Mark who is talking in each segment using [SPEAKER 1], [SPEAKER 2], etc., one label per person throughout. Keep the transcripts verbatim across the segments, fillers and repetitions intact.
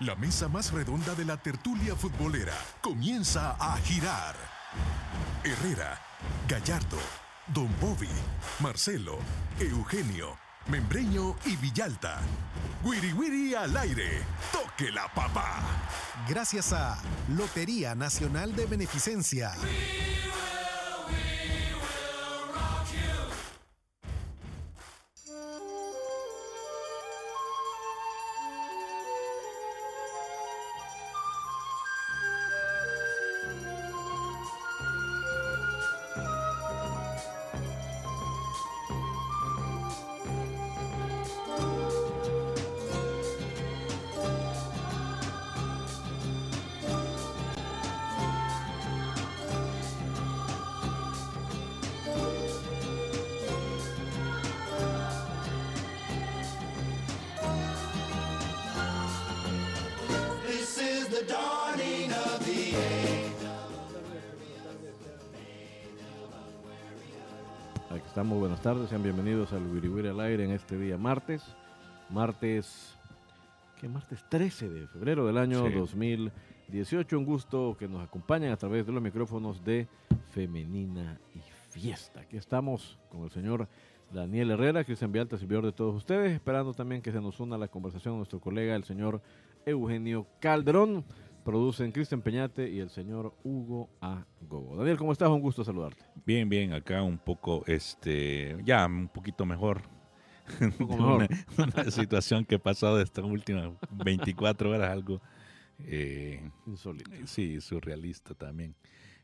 [SPEAKER 1] La mesa más redonda de la tertulia futbolera comienza a girar. Herrera, Gallardo, Don Bobby, Marcelo, Eugenio, Membreño y Villalta. Wiri Wiri al aire. Toque la papá.
[SPEAKER 2] Gracias a Lotería Nacional de Beneficencia.
[SPEAKER 3] Aquí estamos, buenas tardes, sean bienvenidos al Wiri Wiri al aire en este día martes, martes, ¿qué? Martes trece de febrero del año sí. dos mil dieciocho, un gusto que nos acompañen a través de los micrófonos de Femenina y Fiesta. Aquí estamos con el señor Daniel Herrera, Cristian Villalta, servidor de todos ustedes, esperando también que se nos una a la conversación nuestro colega, el señor Eugenio Calderón. Producen Cristian Peñate y el señor Hugo A. Gogo. Daniel, ¿cómo estás? Un gusto saludarte.
[SPEAKER 4] Bien, bien, acá un poco, este, ya un poquito mejor.
[SPEAKER 3] Un poco mejor.
[SPEAKER 4] una, una situación que ha pasado de estas últimas veinticuatro horas, algo eh,
[SPEAKER 3] insólito.
[SPEAKER 4] Sí, surrealista también.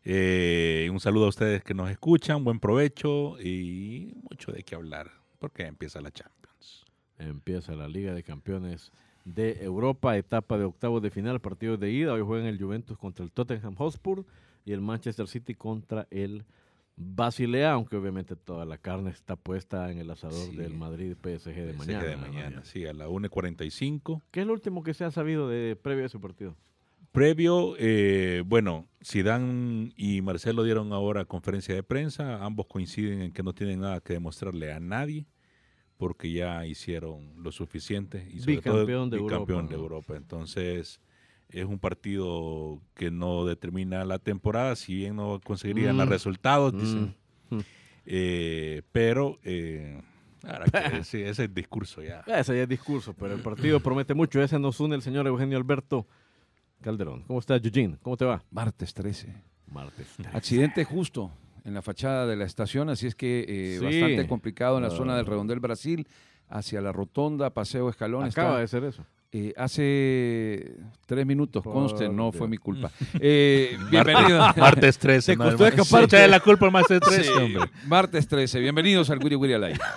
[SPEAKER 4] Eh, un saludo a ustedes que nos escuchan, buen provecho y mucho de qué hablar, porque empieza la Champions.
[SPEAKER 3] Empieza la Liga de Campeones de Europa, etapa de octavos de final, partidos de ida. Hoy juegan el Juventus contra el Tottenham Hotspur y el Manchester City contra el Basilea, aunque obviamente toda la carne está puesta en el asador sí. del Madrid P S G de
[SPEAKER 4] P S G
[SPEAKER 3] mañana.
[SPEAKER 4] de mañana, sí, a la una y cuarenta y cinco.
[SPEAKER 3] ¿Qué es lo último que se ha sabido de previo a ese partido?
[SPEAKER 4] Previo, eh, bueno, Zidane y Marcelo dieron ahora conferencia de prensa, ambos coinciden en que no tienen nada que demostrarle a nadie, porque ya hicieron lo suficiente y sobre
[SPEAKER 3] bicampeón
[SPEAKER 4] todo
[SPEAKER 3] de
[SPEAKER 4] bicampeón
[SPEAKER 3] Europa.
[SPEAKER 4] de Europa. Entonces, es un partido que no determina la temporada, si bien no conseguirían
[SPEAKER 3] mm.
[SPEAKER 4] los resultados,
[SPEAKER 3] mm.
[SPEAKER 4] dicen.
[SPEAKER 3] Mm.
[SPEAKER 4] Eh, pero, eh, ahora que sí, ese es el discurso ya.
[SPEAKER 3] Ese ya es discurso, pero el partido promete mucho. Ese nos une el señor Eugenio Alberto Calderón. ¿Cómo estás, Eugene? ¿Cómo te va?
[SPEAKER 5] Martes trece.
[SPEAKER 3] Martes trece.
[SPEAKER 5] Accidente justo en la fachada de la estación, así es que eh,
[SPEAKER 3] sí.
[SPEAKER 5] bastante complicado en la
[SPEAKER 3] uh,
[SPEAKER 5] zona del Redondel Brasil, hacia la Rotonda, Paseo Escalón.
[SPEAKER 3] Acaba
[SPEAKER 5] está,
[SPEAKER 3] de ser eso.
[SPEAKER 5] Eh, hace tres minutos,
[SPEAKER 3] Por
[SPEAKER 5] conste, no
[SPEAKER 3] Dios.
[SPEAKER 5] fue mi culpa. Eh, bienvenido.
[SPEAKER 4] Martes trece.
[SPEAKER 3] Te
[SPEAKER 4] no,
[SPEAKER 3] costó
[SPEAKER 4] hermano.
[SPEAKER 3] escaparte.
[SPEAKER 4] Echa de la culpa al martes trece,
[SPEAKER 5] Sí,
[SPEAKER 4] hombre.
[SPEAKER 5] Martes trece, bienvenidos al Wiri Wiri al aire.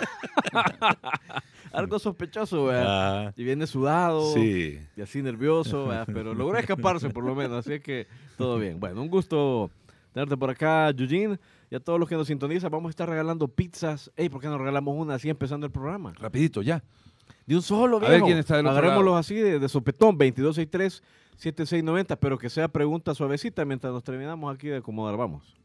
[SPEAKER 3] Algo sospechoso, ¿verdad?
[SPEAKER 4] Ah,
[SPEAKER 3] Y viene sudado
[SPEAKER 4] sí.
[SPEAKER 3] y así nervioso, ¿verdad? Pero logró escaparse por lo menos, así que todo bien. Bueno, un gusto tenerte por acá, Eugene, y a todos los que nos sintonizan. Vamos a estar regalando pizzas. Ey, ¿por qué no regalamos una así empezando el programa?
[SPEAKER 5] Rapidito, ya.
[SPEAKER 3] De un solo, viejo.
[SPEAKER 5] A ver quién está del otro
[SPEAKER 3] Agarrémoslos
[SPEAKER 5] lado.
[SPEAKER 3] así de, de sopetón, veintidós sesenta y tres, setenta y seis noventa, pero que sea pregunta suavecita mientras nos terminamos aquí de acomodar. Vamos.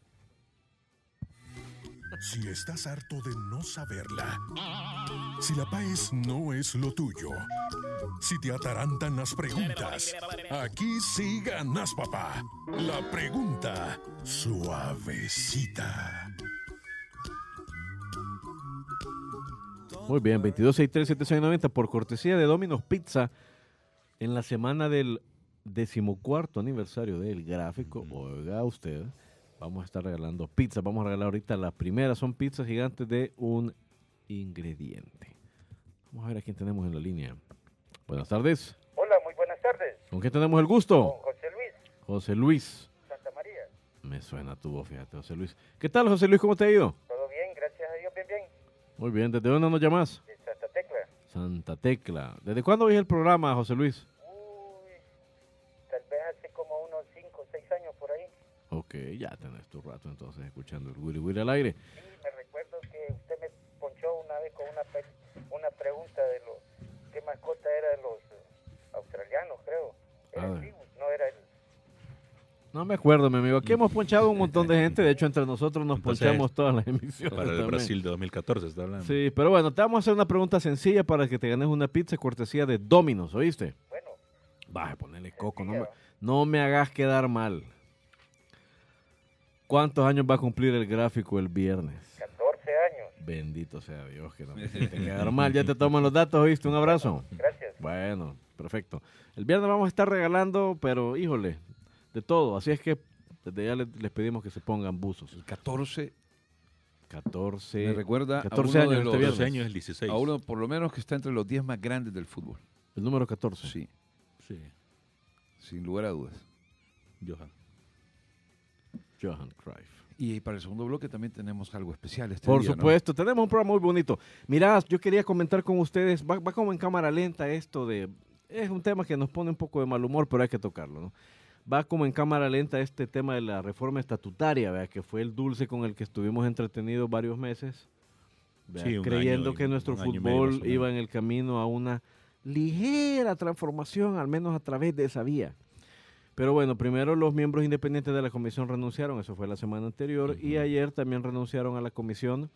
[SPEAKER 1] Si estás harto de no saberla, si la P A E S no es lo tuyo, si te atarantan las preguntas, aquí sí ganas, papá. La pregunta suavecita.
[SPEAKER 3] Muy bien, veintidós sesenta y tres, setenta y seis noventa por cortesía de Domino's Pizza en la semana del decimocuarto aniversario del gráfico. Mm. Oiga usted, vamos a estar regalando pizzas. Vamos a regalar ahorita la primera, son pizzas gigantes de un ingrediente. Vamos a ver a quién tenemos en la línea. Buenas tardes.
[SPEAKER 6] Hola, muy buenas tardes.
[SPEAKER 3] ¿Con quién tenemos el gusto?
[SPEAKER 6] Con José Luis.
[SPEAKER 3] José Luis.
[SPEAKER 6] Santa María.
[SPEAKER 3] Me suena tu voz, fíjate, José Luis. ¿Qué tal, José Luis? ¿Cómo te ha ido?
[SPEAKER 6] Todo bien, gracias a Dios, bien, bien.
[SPEAKER 3] Muy bien, ¿desde dónde nos llamas?
[SPEAKER 6] De Santa Tecla.
[SPEAKER 3] Santa Tecla. ¿Desde cuándo ves el programa, José Luis?
[SPEAKER 6] Uy, tal vez hace como unos cinco o seis años por ahí.
[SPEAKER 3] Ok, ya tenés tu rato entonces escuchando el Wiri Wiri al aire.
[SPEAKER 6] Sí, me recuerdo que usted me ponchó una vez con una, pe- una pregunta de los, qué mascota era de los eh, australianos, creo. Era
[SPEAKER 3] Ah.
[SPEAKER 6] el Cibus, no era el...
[SPEAKER 3] No me acuerdo, mi amigo. Aquí hemos ponchado un montón de gente. De hecho, entre nosotros nos
[SPEAKER 4] Entonces,
[SPEAKER 3] ponchamos todas las emisiones.
[SPEAKER 4] Para el
[SPEAKER 3] también.
[SPEAKER 4] Brasil de dos mil catorce, está hablando.
[SPEAKER 3] Sí, pero bueno, te vamos a hacer una pregunta sencilla para que te ganes una pizza cortesía de Domino's, ¿oíste?
[SPEAKER 6] Bueno,
[SPEAKER 3] Baja, ponele coco, no me, no me hagas quedar mal. ¿Cuántos años va a cumplir el gráfico el viernes?
[SPEAKER 6] catorce años.
[SPEAKER 3] Bendito sea Dios, que no me hiciste quedar mal. Ya te toman los datos, ¿oíste? Un abrazo.
[SPEAKER 6] Gracias.
[SPEAKER 3] Bueno, perfecto. El viernes vamos a estar regalando, pero híjole, de todo. Así es que desde ya les, les pedimos que se pongan buzos.
[SPEAKER 5] El catorce
[SPEAKER 3] catorce.
[SPEAKER 5] me recuerda
[SPEAKER 3] catorce
[SPEAKER 5] a uno
[SPEAKER 3] años
[SPEAKER 5] de
[SPEAKER 3] este
[SPEAKER 5] los,
[SPEAKER 3] viernes.
[SPEAKER 4] doce años el dieciséis.
[SPEAKER 5] a uno por lo menos que está entre los diez más grandes del fútbol.
[SPEAKER 3] El número catorce.
[SPEAKER 5] Sí,
[SPEAKER 4] Sí,
[SPEAKER 5] sin lugar a dudas.
[SPEAKER 4] Johan.
[SPEAKER 3] Johan Cruyff.
[SPEAKER 5] Y para el segundo bloque también tenemos algo especial este
[SPEAKER 3] Por
[SPEAKER 5] día, ¿no?
[SPEAKER 3] supuesto, tenemos un programa muy bonito. Mirá, yo quería comentar con ustedes, va, va como en cámara lenta esto de... Es un tema que nos pone un poco de mal humor, pero hay que tocarlo, ¿no? Va como en cámara lenta este tema de la reforma estatutaria, ¿verdad? Que fue el dulce con el que estuvimos entretenidos varios meses, ¿verdad?
[SPEAKER 4] Sí, un
[SPEAKER 3] creyendo
[SPEAKER 4] año y-
[SPEAKER 3] que nuestro
[SPEAKER 4] un año y medio
[SPEAKER 3] fútbol
[SPEAKER 4] más o menos.
[SPEAKER 3] iba en el camino a una ligera transformación, al menos a través de esa vía. Pero bueno, primero los miembros independientes de la comisión renunciaron, eso fue la semana anterior, y
[SPEAKER 4] Ujú.
[SPEAKER 3] ayer también renunciaron a la comisión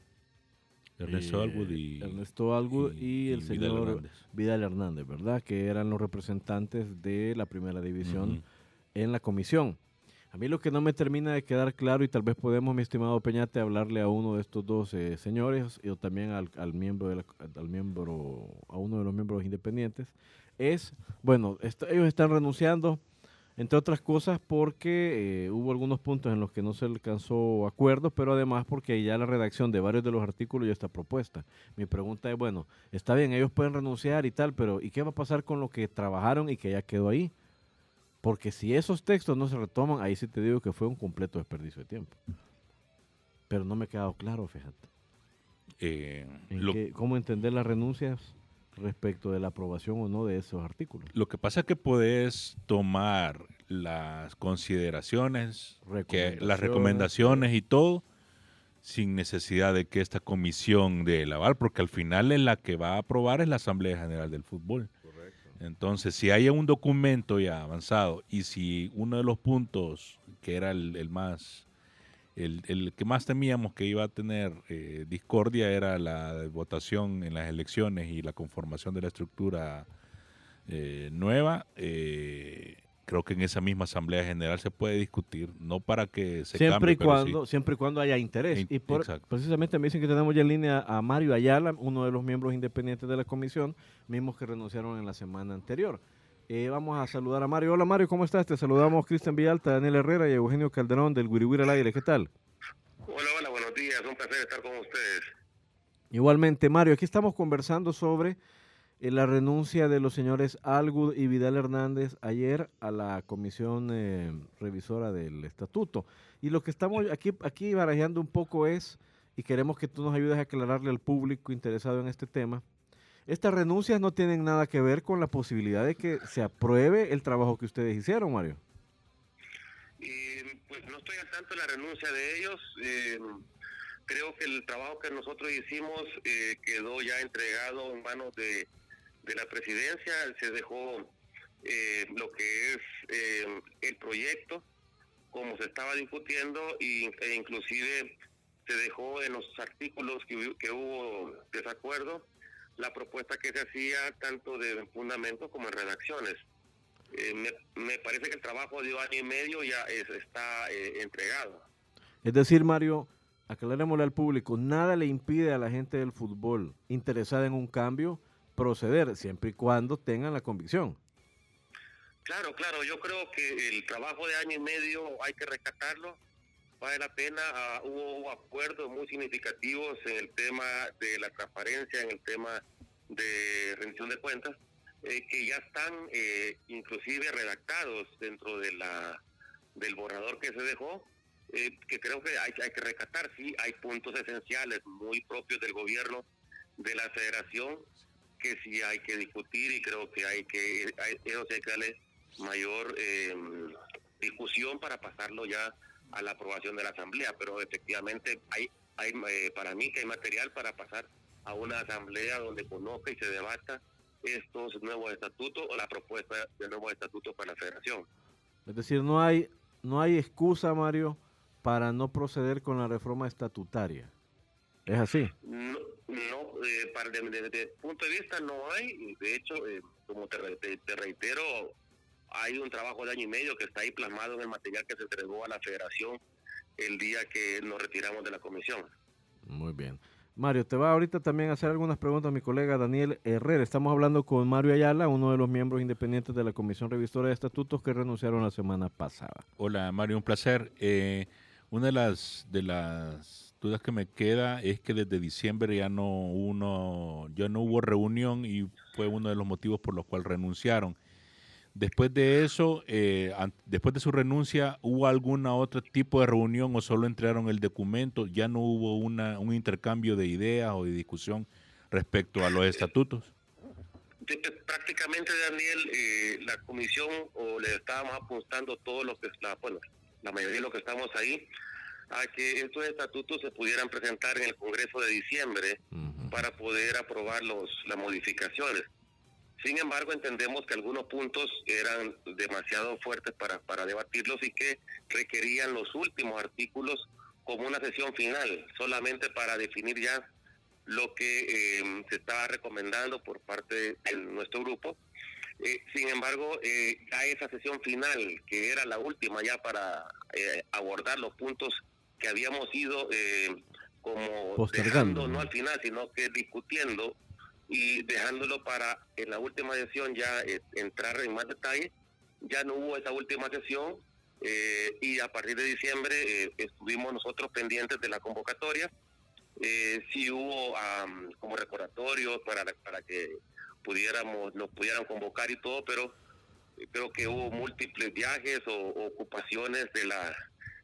[SPEAKER 4] Ernesto
[SPEAKER 3] eh,
[SPEAKER 4] Alwood y
[SPEAKER 3] Ernesto Alwood y, el
[SPEAKER 4] Vidal
[SPEAKER 3] señor
[SPEAKER 4] Hernández.
[SPEAKER 3] Vidal Hernández, ¿verdad? Que eran los representantes de la primera división
[SPEAKER 4] Ujú.
[SPEAKER 3] en la comisión. A mí lo que no me termina de quedar claro, y tal vez podemos, mi estimado Peñate, hablarle a uno de estos dos eh, señores, y o también al, al miembro, de la- al miembro, a uno de los miembros independientes, es, bueno, est- ellos están renunciando, entre otras cosas porque eh, hubo algunos puntos en los que no se alcanzó acuerdo, pero además porque ya la redacción de varios de los artículos ya está propuesta. Mi pregunta es, bueno, está bien, ellos pueden renunciar y tal, pero ¿y qué va a pasar con lo que trabajaron y que ya quedó ahí? Porque si esos textos no se retoman, ahí sí te digo que fue un completo desperdicio de tiempo. Pero no me ha quedado claro, fíjate.
[SPEAKER 4] Eh,
[SPEAKER 3] en
[SPEAKER 4] lo,
[SPEAKER 3] qué- ¿Cómo entender las renuncias respecto de la aprobación o no de esos artículos?
[SPEAKER 4] lo que pasa es que puedes tomar las consideraciones, que, las
[SPEAKER 3] Recomendaciones,
[SPEAKER 4] recomendaciones y todo, sin necesidad de que esta comisión de el aval, porque al final es la que va a aprobar es la Asamblea General del Fútbol. Entonces, si hay un documento ya avanzado y si uno de los puntos que era el, el más, el, el que más temíamos que iba a tener eh, discordia era la votación en las elecciones y la conformación de la estructura eh, nueva, eh, creo que en esa misma Asamblea General se puede discutir, no para que se
[SPEAKER 3] siempre
[SPEAKER 4] cambie,
[SPEAKER 3] y
[SPEAKER 4] pero
[SPEAKER 3] cuando
[SPEAKER 4] sí.
[SPEAKER 3] siempre y cuando haya interés.
[SPEAKER 4] In-
[SPEAKER 3] Y por-
[SPEAKER 4] exacto.
[SPEAKER 3] precisamente me dicen que tenemos ya en línea a Mario Ayala, uno de los miembros independientes de la comisión, mismos que renunciaron en la semana anterior. Eh, vamos a saludar a Mario. Hola Mario, ¿cómo estás? Te saludamos Cristian Villalta, Daniel Herrera y Eugenio Calderón del Guiriguira al Aire. ¿Qué tal?
[SPEAKER 7] Hola, hola, buenos días, un placer estar con ustedes.
[SPEAKER 3] Igualmente, Mario, aquí estamos conversando sobre eh, la renuncia de los señores Alwood y Vidal Hernández ayer a la comisión eh, revisora del estatuto. Y lo que estamos aquí, aquí barajeando un poco es, y queremos que tú nos ayudes a aclararle al público interesado en este tema, estas renuncias no tienen nada que ver con la posibilidad de que se apruebe el trabajo que ustedes hicieron, Mario.
[SPEAKER 7] Y pues no estoy al tanto de la renuncia de ellos. eh, creo que el trabajo que nosotros hicimos eh, quedó ya entregado en manos de, de la presidencia. Se dejó eh, lo que es eh, el proyecto, como se estaba discutiendo, y, e inclusive se dejó en los artículos que, hubo- que hubo desacuerdo la propuesta que se hacía tanto de fundamento como en redacciones. Eh, me, me parece que el trabajo de un año y medio ya es- está eh, entregado.
[SPEAKER 3] Es decir, Mario, aclarémosle al público, nada le impide a la gente del fútbol interesada en un cambio proceder, siempre y cuando tengan la convicción.
[SPEAKER 7] Claro, claro, yo creo que el trabajo de año y medio hay que rescatarlo, vale la pena. Ah, hubo acuerdos muy significativos en el tema de la transparencia, en el tema de rendición de cuentas, eh, que ya están eh, inclusive redactados dentro de la del borrador que se dejó, eh, que creo que hay, hay que rescatar. Sí, hay puntos esenciales muy propios del gobierno de la federación que sí hay que discutir, y creo que hay que hay, eso sí hay que darle mayor eh, discusión para pasarlo ya a la aprobación de la asamblea, pero efectivamente hay hay eh, para mí que hay material para pasar a una asamblea donde conozca y se debata estos nuevos estatutos o la propuesta de nuevos estatutos para la federación.
[SPEAKER 3] Es decir, no hay, no hay excusa, Mario, para no proceder con la reforma estatutaria. ¿Es así?
[SPEAKER 7] No, no, eh, para desde el punto de vista no hay. De hecho, eh, como te, te, te reitero, hay un trabajo de año y medio que está ahí plasmado en el material que se entregó a la federación el día que nos retiramos de la comisión.
[SPEAKER 3] Muy bien. Mario, te va ahorita también a hacer algunas preguntas mi colega Daniel Herrera. Estamos hablando con Mario Ayala, uno de los miembros independientes de la Comisión Revisora de Estatutos que renunciaron la semana pasada.
[SPEAKER 4] Hola Mario, un placer. Eh, una de las de las dudas que me queda es que desde diciembre ya no uno ya no hubo reunión y fue uno de los motivos por los cuales renunciaron. Después de eso, eh, an- después de su renuncia, ¿hubo algún otro tipo de reunión o solo entregaron el documento? ¿Ya no hubo una, un intercambio de ideas o de discusión respecto a los estatutos?
[SPEAKER 7] Sí, pues, prácticamente, Daniel, eh, la comisión, o le estábamos apuntando todo lo que es la, bueno, la mayoría de lo que estamos ahí, a que estos estatutos se pudieran presentar en el Congreso de diciembre uh-huh. para poder aprobar los, las modificaciones. Sin embargo, entendemos que algunos puntos eran demasiado fuertes para, para debatirlos y que requerían los últimos artículos como una sesión final, solamente para definir ya lo que eh, se estaba recomendando por parte de, de nuestro grupo. Eh, sin embargo, eh, ya esa sesión final, que era la última ya para eh, abordar los puntos que habíamos ido eh, como dejando, no al final, sino que discutiendo, y dejándolo para en la última sesión ya eh, entrar en más detalle. Ya no hubo esa última sesión eh, y a partir de diciembre eh, estuvimos nosotros pendientes de la convocatoria. Eh, sí hubo um, como recordatorio para, para que pudiéramos nos pudieran convocar y todo, pero creo que hubo múltiples viajes o, o ocupaciones de la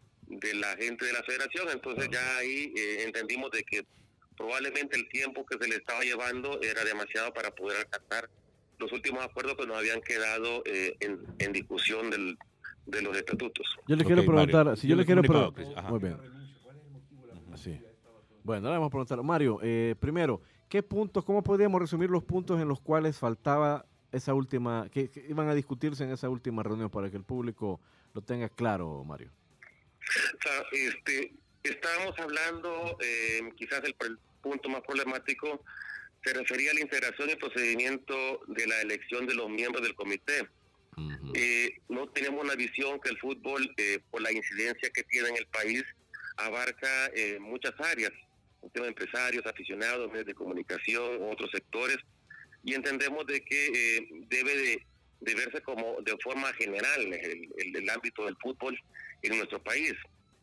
[SPEAKER 7] de la gente de la federación. Entonces ya ahí eh, entendimos de que probablemente el tiempo que se le estaba llevando era demasiado para poder alcanzar los últimos acuerdos que nos habían quedado eh, en, en discusión del, de los estatutos.
[SPEAKER 3] Yo le okay, quiero preguntar, Mario, si yo, yo le quiero preguntar,
[SPEAKER 4] muy
[SPEAKER 3] bien. Así. Bueno, le vamos a preguntar, Mario, eh, primero, ¿qué puntos, cómo podríamos resumir los puntos en los cuales faltaba esa última, que, que iban a discutirse en esa última reunión para que el público lo tenga claro, Mario?
[SPEAKER 7] O sea, este, estábamos hablando, eh, quizás el, el punto más problemático se refería a la integración y procedimiento de la elección de los miembros del comité. Uh-huh. Eh, no tenemos una visión que el fútbol, eh, por la incidencia que tiene en el país, abarca eh, muchas áreas, el tema de empresarios, aficionados, medios de comunicación, otros sectores, y entendemos de que eh, debe de, de verse como de forma general el, el, el ámbito del fútbol en nuestro país.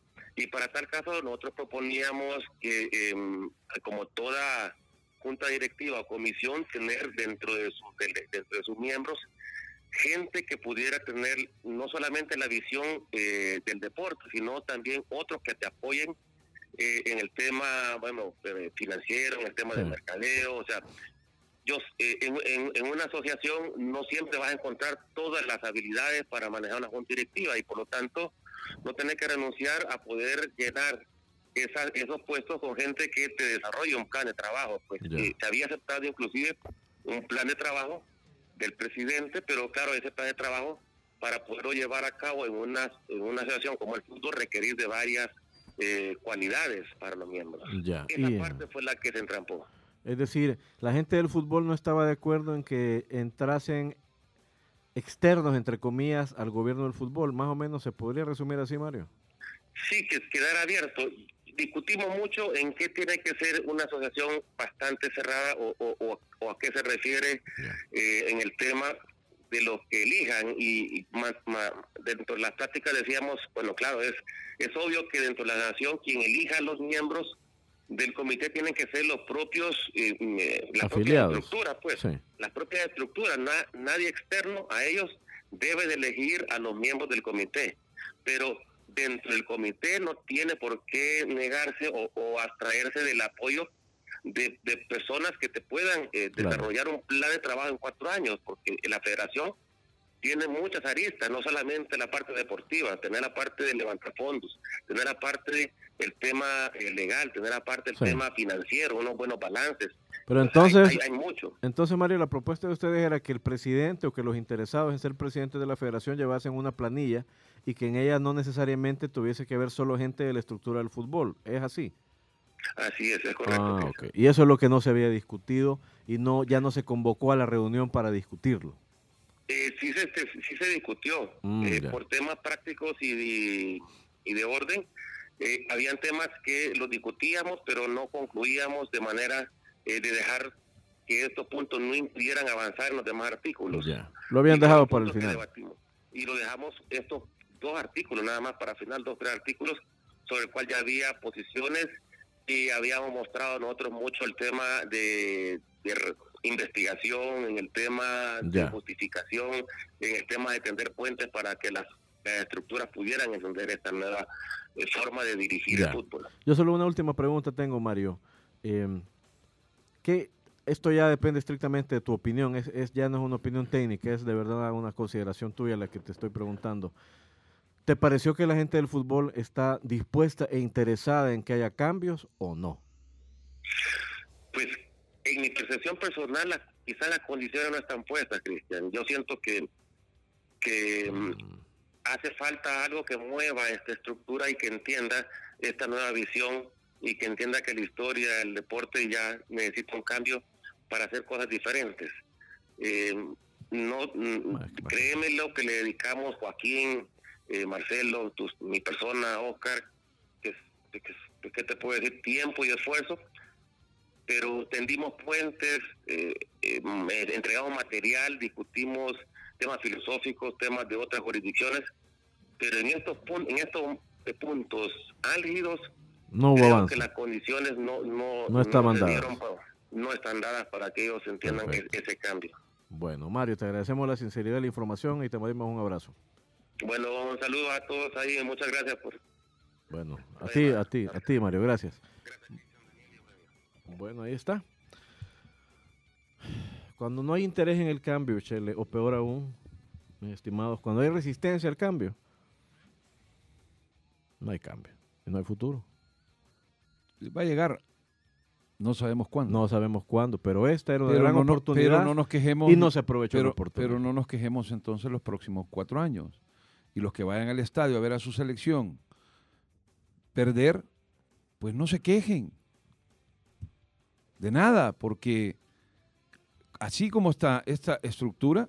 [SPEAKER 7] Y para tal caso nosotros proponíamos que eh, como toda junta directiva o comisión, tener dentro de, su, de, dentro de sus miembros gente que pudiera tener no solamente la visión eh, del deporte, sino también otros que te apoyen eh, en el tema, bueno, eh, financiero, en el tema sí. del mercadeo. O sea, yo eh, en, en, en una asociación no siempre vas a encontrar todas las habilidades para manejar una junta directiva y por lo tanto no tener que renunciar a poder llenar esa, esos puestos con gente que te desarrolle un plan de trabajo. Pues yeah. eh, se había aceptado inclusive un plan de trabajo del presidente, pero claro, ese plan de trabajo para poderlo llevar a cabo en una, en una asociación como el fútbol requerir de varias eh, cualidades para los miembros.
[SPEAKER 3] Yeah.
[SPEAKER 7] Esa
[SPEAKER 3] yeah.
[SPEAKER 7] parte fue la que se entrampó.
[SPEAKER 3] Es decir, la gente del fútbol no estaba de acuerdo en que entrasen externos, entre comillas, al gobierno del fútbol. Más o menos se podría resumir así, Mario.
[SPEAKER 7] Sí, que quedara abierto. Discutimos mucho en qué tiene que ser una asociación bastante cerrada o, o, o, o a qué se refiere yeah. eh, en el tema de los que elijan y, y más, más, dentro de las prácticas decíamos, bueno, claro, es es obvio que dentro de la nación quien elija a los miembros del comité tienen que ser los propios, eh, eh, las propias estructuras, pues, sí. las propias estructuras, na, nadie externo a ellos debe de elegir a los miembros del comité, pero dentro del comité no tiene por qué negarse o, o abstraerse del apoyo de, de personas que te puedan eh, claro. desarrollar un plan de trabajo en cuatro años, porque la federación tiene muchas aristas, no solamente la parte deportiva, tener la parte de levantar fondos, tener la parte del tema eh, legal, tener la parte del sí. tema financiero, unos buenos balances.
[SPEAKER 3] Pero entonces,
[SPEAKER 7] hay, hay, hay mucho.
[SPEAKER 3] Entonces, Mario, la propuesta de ustedes era que el presidente o que los interesados en ser presidente de la federación llevasen una planilla y que en ella no necesariamente tuviese que ver solo gente de la estructura del fútbol. ¿Es así?
[SPEAKER 7] Así es, es correcto.
[SPEAKER 3] Ah, okay. Y eso es lo que no se había discutido y no ya no se convocó a la reunión para discutirlo.
[SPEAKER 7] Eh, sí, se, sí se discutió
[SPEAKER 3] Mm,
[SPEAKER 7] eh,
[SPEAKER 3] ya.
[SPEAKER 7] por temas prácticos y de, y de orden. Eh, habían temas que los discutíamos, pero no concluíamos de manera eh, de dejar que estos puntos no impidieran avanzar en los demás artículos.
[SPEAKER 3] Ya. Lo habían
[SPEAKER 7] Y
[SPEAKER 3] dejado
[SPEAKER 7] fueron
[SPEAKER 3] para el
[SPEAKER 7] puntos que
[SPEAKER 3] final.
[SPEAKER 7] debatimos. Y lo dejamos estos dos artículos, nada más para final, dos, tres artículos, sobre el cual ya había posiciones y habíamos mostrado nosotros mucho el tema de, de re- investigación, en el tema
[SPEAKER 3] Ya.
[SPEAKER 7] de justificación, en el tema de tender puentes para que las, las estructuras pudieran entender esta nueva eh, forma de dirigir
[SPEAKER 3] Ya.
[SPEAKER 7] el fútbol.
[SPEAKER 3] Yo solo una última pregunta tengo, Mario. Eh, ¿qué, esto ya depende estrictamente de tu opinión, es, es ya no es una opinión técnica, es de verdad una consideración tuya la que te estoy preguntando. ¿Te pareció que la gente del fútbol está dispuesta e interesada en que haya cambios o no?
[SPEAKER 7] Pues en mi percepción personal, la, quizás las condiciones no están puestas, Cristian. Yo siento que, que mm, hace falta algo que mueva esta estructura y que entienda esta nueva visión y que entienda que la historia, el deporte ya necesita un cambio para hacer cosas diferentes. Eh, no, mm,
[SPEAKER 3] Bueno,
[SPEAKER 7] créeme lo que le dedicamos Joaquín, eh, Marcelo, tus, mi persona, Oscar, que, que, que, que te puedo decir, tiempo y esfuerzo, pero tendimos puentes, eh, eh, entregamos material, discutimos temas filosóficos, temas de otras jurisdicciones, pero en estos pun- en estos puntos álgidos,
[SPEAKER 3] No hubo
[SPEAKER 7] creo
[SPEAKER 3] avance.
[SPEAKER 7] que las condiciones no no,
[SPEAKER 3] No estaban
[SPEAKER 7] se
[SPEAKER 3] dadas.
[SPEAKER 7] dieron pa- no están dadas para que ellos entiendan e-
[SPEAKER 3] Perfecto.
[SPEAKER 7] ese cambio.
[SPEAKER 3] Bueno, Mario, te agradecemos la sinceridad de la información y te mandamos un abrazo.
[SPEAKER 7] Bueno, un saludo a todos ahí y muchas gracias por...
[SPEAKER 3] Bueno, a ti, a ti, a ti, Mario, gracias. Bueno, ahí está. Cuando no hay interés en el cambio, Chele, o peor aún, mis estimados, cuando hay resistencia al cambio, no hay cambio, y no hay futuro.
[SPEAKER 5] Va a llegar, no sabemos cuándo.
[SPEAKER 3] No sabemos cuándo, pero esta era una
[SPEAKER 5] pero
[SPEAKER 3] gran
[SPEAKER 5] no, no-
[SPEAKER 3] oportunidad
[SPEAKER 5] pero no nos quejemos.
[SPEAKER 3] y no se aprovechó la
[SPEAKER 5] pero,
[SPEAKER 3] oportunidad.
[SPEAKER 5] pero no nos quejemos entonces los próximos cuatro años. Y los que vayan al estadio a ver a su selección perder, pues no se quejen de nada, porque así como está esta estructura,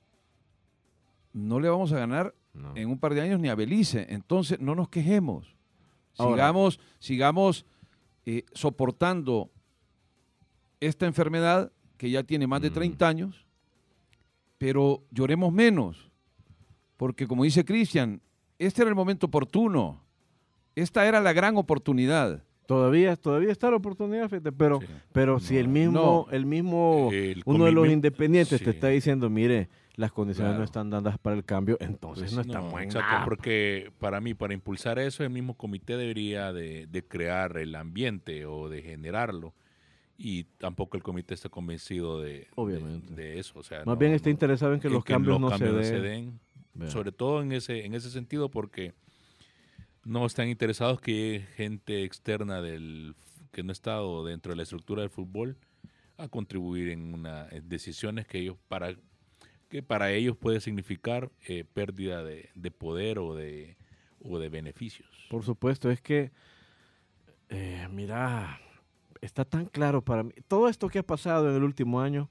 [SPEAKER 5] no le vamos a ganar
[SPEAKER 3] No.
[SPEAKER 5] en un par de años ni a Belice. Entonces no nos quejemos.
[SPEAKER 3] Ahora.
[SPEAKER 5] Sigamos, sigamos eh, soportando esta enfermedad que ya tiene más de
[SPEAKER 3] Mm.
[SPEAKER 5] treinta años, pero lloremos menos, porque como dice Cristian, este era el momento oportuno, esta era la gran oportunidad.
[SPEAKER 3] Todavía, todavía está la oportunidad, fíjate, pero,
[SPEAKER 4] Sí.
[SPEAKER 3] pero si el mismo,
[SPEAKER 5] no.
[SPEAKER 3] el mismo,
[SPEAKER 4] El
[SPEAKER 3] uno de los
[SPEAKER 4] comimi-
[SPEAKER 3] independientes te
[SPEAKER 4] sí.
[SPEAKER 3] está diciendo, mire, las condiciones
[SPEAKER 5] Claro.
[SPEAKER 3] no están dadas para el cambio, entonces
[SPEAKER 4] Pues
[SPEAKER 3] no
[SPEAKER 4] no,
[SPEAKER 3] estamos en
[SPEAKER 4] exacto,
[SPEAKER 3] nada.
[SPEAKER 4] porque para mí, para impulsar eso, el mismo comité debería de, de crear el ambiente o de generarlo. Y tampoco el comité está convencido de,
[SPEAKER 3] Obviamente.
[SPEAKER 4] de, de eso. O sea,
[SPEAKER 3] Más
[SPEAKER 4] no-
[SPEAKER 3] bien está
[SPEAKER 4] no-
[SPEAKER 3] interesado en que
[SPEAKER 4] en
[SPEAKER 3] los cambios no se den.
[SPEAKER 4] den.
[SPEAKER 3] Vea.
[SPEAKER 4] Sobre todo en ese, en ese sentido, porque no están interesados que llegue gente externa del que no ha estado dentro de la estructura del fútbol a contribuir en una en decisiones que ellos para que para ellos puede significar eh, pérdida de, de poder o de o de beneficios.
[SPEAKER 3] Por supuesto, es que, eh, mira, está tan claro para mí. Todo esto que ha pasado en el último año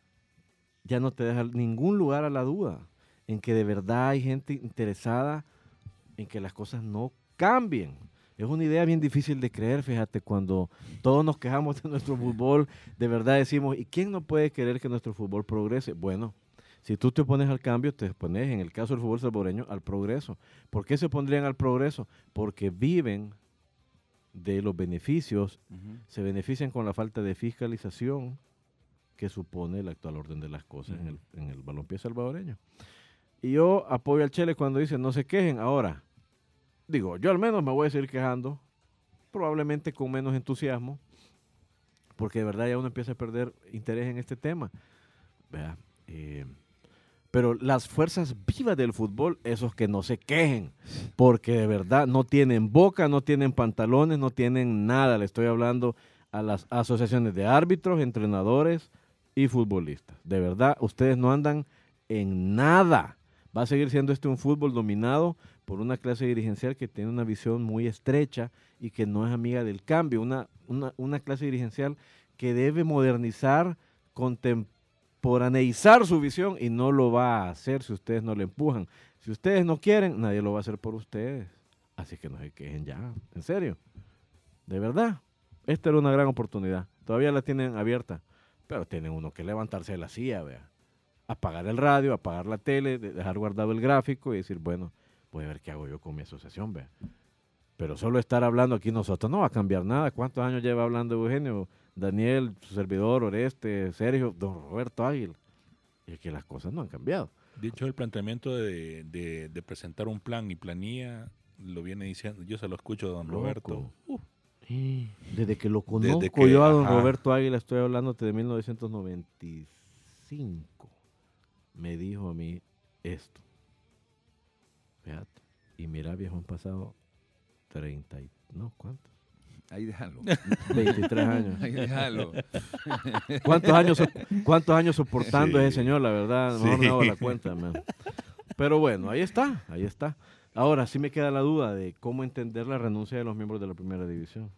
[SPEAKER 3] ya no te deja ningún lugar a la duda en que de verdad hay gente interesada en que las cosas no cambien. Es una idea bien difícil de creer, fíjate, cuando todos nos quejamos de nuestro fútbol, de verdad decimos, ¿y quién no puede querer que nuestro fútbol progrese? Bueno, si tú te opones al cambio, te opones, en el caso del fútbol salvadoreño, al progreso. ¿Por qué se opondrían al progreso? Porque viven de los beneficios, se benefician con la falta de fiscalización que supone el actual orden de las cosas en el, en el balompié salvadoreño. Y yo apoyo al Chele cuando dice no se quejen. Ahora, digo, yo al menos me voy a seguir quejando, probablemente con menos entusiasmo, porque de verdad ya uno empieza a perder interés en este tema. Vea, eh, pero las fuerzas vivas del fútbol, esos que no se quejen, porque de verdad no tienen boca, no tienen pantalones, no tienen nada. Le estoy hablando a las asociaciones de árbitros, entrenadores y futbolistas. De verdad, ustedes no andan en nada. Va a seguir siendo este un fútbol dominado por una clase dirigencial que tiene una visión muy estrecha y que no es amiga del cambio. Una, una, una clase dirigencial que debe modernizar, contemporaneizar su visión y no lo va a hacer si ustedes no le empujan. Si ustedes no quieren, nadie lo va a hacer por ustedes. Así que no se quejen ya, en serio. De verdad, esta era una gran oportunidad. Todavía la tienen abierta, pero tienen uno que levantarse de la silla, vea. Apagar el radio, apagar la tele, dejar guardado el gráfico y decir, bueno, voy a ver qué hago yo con mi asociación, vea. Pero solo estar hablando aquí nosotros no va a cambiar nada. ¿Cuántos años lleva hablando Eugenio, Daniel, su servidor, Oreste, Sergio, don Roberto Águila? Y es que las cosas no han cambiado.
[SPEAKER 4] De hecho, el planteamiento de, de, de presentar un plan y planilla lo viene diciendo, yo se lo escucho a don
[SPEAKER 3] Loco.
[SPEAKER 4] Roberto. Uh.
[SPEAKER 3] Desde que lo conozco
[SPEAKER 4] que,
[SPEAKER 3] yo a don
[SPEAKER 4] ajá.
[SPEAKER 3] Roberto Águila, estoy hablándote de mil novecientos noventa y cinco, me dijo a mí esto. Fíjate. Y mira, viejo, han pasado treinta y... No, ¿cuántos?
[SPEAKER 5] Ahí déjalo.
[SPEAKER 3] veintitrés años.
[SPEAKER 5] Ahí déjalo.
[SPEAKER 3] ¿Cuántos años, cuántos años soportando
[SPEAKER 4] Sí.
[SPEAKER 3] a ese señor? La verdad, mejor
[SPEAKER 4] Sí.
[SPEAKER 3] no hago la cuenta, man. Pero bueno, ahí está, ahí está. Ahora sí me queda la duda de cómo entender la renuncia de los miembros de la primera división.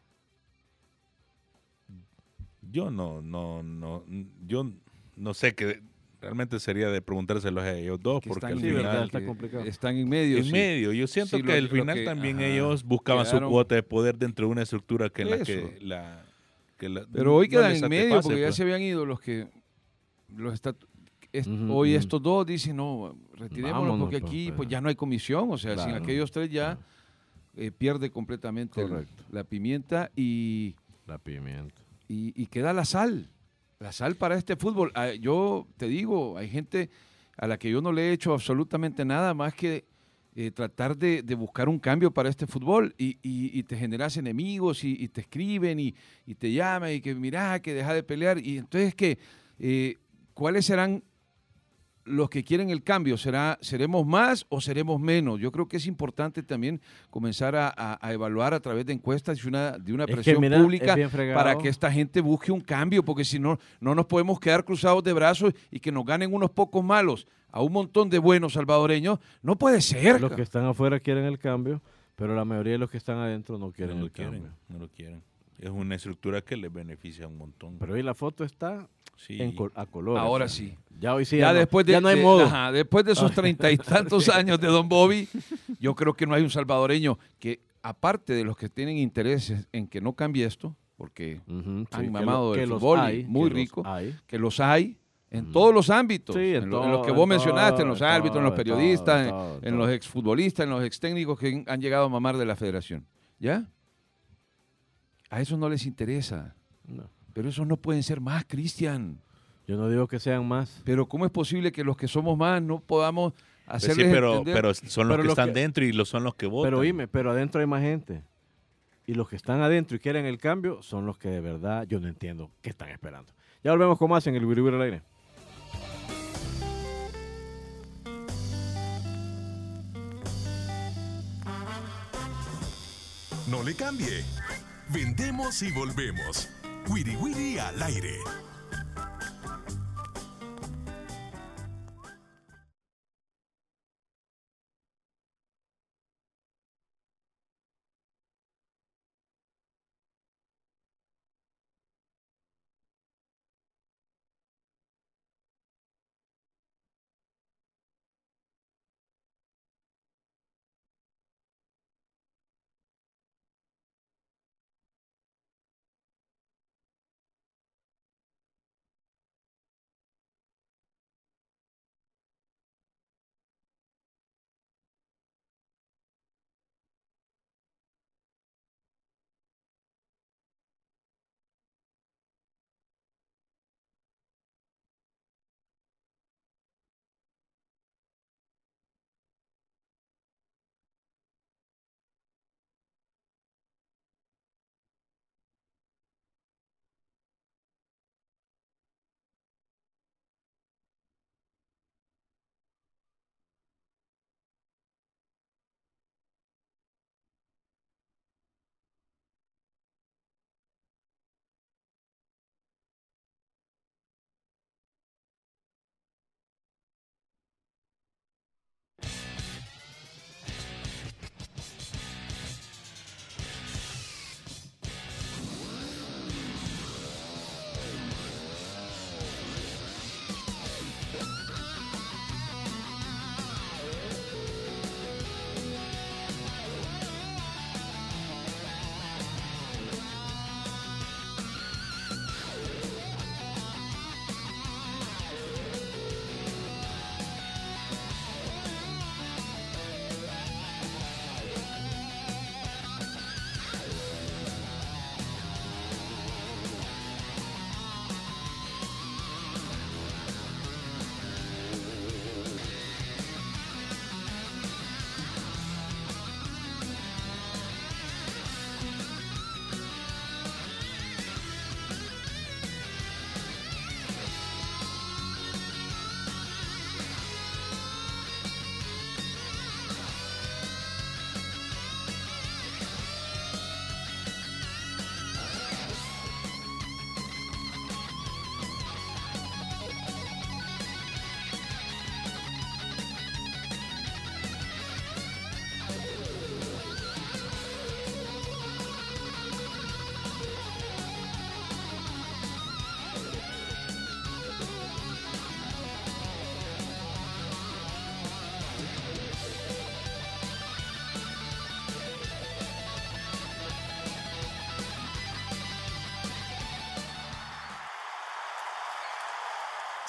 [SPEAKER 4] Yo no, no, no, yo no sé qué realmente sería de preguntárselos a ellos dos,
[SPEAKER 5] Que
[SPEAKER 4] porque
[SPEAKER 5] están,
[SPEAKER 4] al
[SPEAKER 3] sí,
[SPEAKER 4] final,
[SPEAKER 3] verdad, está complicado.
[SPEAKER 5] están en medio.
[SPEAKER 4] en
[SPEAKER 5] sí.
[SPEAKER 4] medio, yo siento
[SPEAKER 5] Sí,
[SPEAKER 4] que
[SPEAKER 5] lo-
[SPEAKER 4] al
[SPEAKER 5] lo
[SPEAKER 4] final
[SPEAKER 5] que-
[SPEAKER 4] también
[SPEAKER 5] ajá,
[SPEAKER 4] ellos buscaban
[SPEAKER 5] quedaron-
[SPEAKER 4] su cuota de poder dentro de una estructura que en la
[SPEAKER 5] Eso.
[SPEAKER 4] que la... Que la
[SPEAKER 5] Pero hoy
[SPEAKER 4] no
[SPEAKER 5] quedan
[SPEAKER 4] les
[SPEAKER 5] en medio
[SPEAKER 4] satisface,
[SPEAKER 5] porque ya
[SPEAKER 4] pues.
[SPEAKER 5] se habían ido los que los estatu- est-
[SPEAKER 3] Ujú,
[SPEAKER 5] hoy
[SPEAKER 3] ujú.
[SPEAKER 5] estos dos dicen no, retirémonos
[SPEAKER 3] Vámonos,
[SPEAKER 5] porque
[SPEAKER 3] pues,
[SPEAKER 5] aquí
[SPEAKER 3] pues.
[SPEAKER 5] pues ya no hay comisión, o sea, sin
[SPEAKER 3] Claro,
[SPEAKER 5] aquellos tres ya
[SPEAKER 3] claro.
[SPEAKER 5] eh, pierde completamente el-
[SPEAKER 3] Correcto.
[SPEAKER 5] la pimienta y,
[SPEAKER 3] La pimienta.
[SPEAKER 5] y, y queda la sal, la sal para este fútbol. Ah, yo te digo, hay gente a la que yo no le he hecho absolutamente nada más que eh, tratar de, de buscar un cambio para este fútbol y, y- y te generas enemigos y, y te escriben y, y te llaman y que mirá, que deja de pelear. Y entonces, que eh, ¿cuáles serán los que quieren el cambio? ¿Será, ¿Seremos más o seremos menos? Yo creo que es importante también comenzar a, a- a evaluar a través de encuestas y una, de una
[SPEAKER 3] Es que,
[SPEAKER 5] presión
[SPEAKER 3] mira, es
[SPEAKER 5] pública
[SPEAKER 3] bien fregado.
[SPEAKER 5] para que esta gente busque un cambio, porque si no, no nos podemos quedar cruzados de brazos y que nos ganen unos pocos malos a un montón de buenos salvadoreños. No puede ser.
[SPEAKER 3] Los que están afuera quieren el cambio, pero la mayoría de los que están adentro no quieren
[SPEAKER 4] no
[SPEAKER 3] el
[SPEAKER 4] lo quieren,
[SPEAKER 3] cambio.
[SPEAKER 4] no lo quieren. Es una estructura que les beneficia un montón.
[SPEAKER 3] Pero hoy la foto está
[SPEAKER 4] sí.
[SPEAKER 3] en col- a color.
[SPEAKER 5] Ahora sí.
[SPEAKER 3] Ya hoy sí.
[SPEAKER 5] Ya,
[SPEAKER 3] no-
[SPEAKER 5] después de,
[SPEAKER 3] ya no hay
[SPEAKER 5] de-
[SPEAKER 3] modo.
[SPEAKER 5] ajá, después de esos treinta y tantos años de Don Bobby, yo creo que no hay un salvadoreño que, aparte de los que tienen intereses en que no cambie esto, porque
[SPEAKER 3] Ujú, sí,
[SPEAKER 5] han
[SPEAKER 3] que
[SPEAKER 5] mamado
[SPEAKER 3] lo-
[SPEAKER 5] del
[SPEAKER 3] que los
[SPEAKER 5] fútbol y
[SPEAKER 3] hay,
[SPEAKER 5] muy
[SPEAKER 3] que los
[SPEAKER 5] rico,
[SPEAKER 3] hay.
[SPEAKER 5] que los hay en
[SPEAKER 3] Mm.
[SPEAKER 5] todos los ámbitos,
[SPEAKER 3] Sí, en
[SPEAKER 5] en, lo- en
[SPEAKER 3] todo,
[SPEAKER 5] los que
[SPEAKER 3] en
[SPEAKER 5] vos
[SPEAKER 3] todo,
[SPEAKER 5] mencionaste, en los
[SPEAKER 3] en
[SPEAKER 5] árbitros, en los
[SPEAKER 3] todo, en todo,
[SPEAKER 5] periodistas,
[SPEAKER 3] en
[SPEAKER 5] en,
[SPEAKER 3] todo, en
[SPEAKER 5] en
[SPEAKER 3] todo.
[SPEAKER 5] los exfutbolistas, en los extécnicos que han llegado a mamar de la federación. ¿Ya? A esos no les interesa.
[SPEAKER 3] No.
[SPEAKER 5] Pero esos no pueden ser más, Cristian.
[SPEAKER 3] Yo no digo que sean más.
[SPEAKER 5] Pero ¿cómo es posible que los que somos más no podamos
[SPEAKER 4] Pues sí,
[SPEAKER 5] hacerles
[SPEAKER 4] pero,
[SPEAKER 5] entender?
[SPEAKER 4] pero son los
[SPEAKER 3] Pero
[SPEAKER 4] que
[SPEAKER 3] lo
[SPEAKER 4] están
[SPEAKER 3] que-
[SPEAKER 4] dentro y los son los que votan.
[SPEAKER 3] Pero oíme, pero adentro hay más gente. Y los que están adentro y quieren el cambio son los que de verdad yo no entiendo qué están esperando. Ya volvemos con más en el Wiri Wiri al aire.
[SPEAKER 1] No le cambie. Vendemos y volvemos. Wiri Wiri al aire.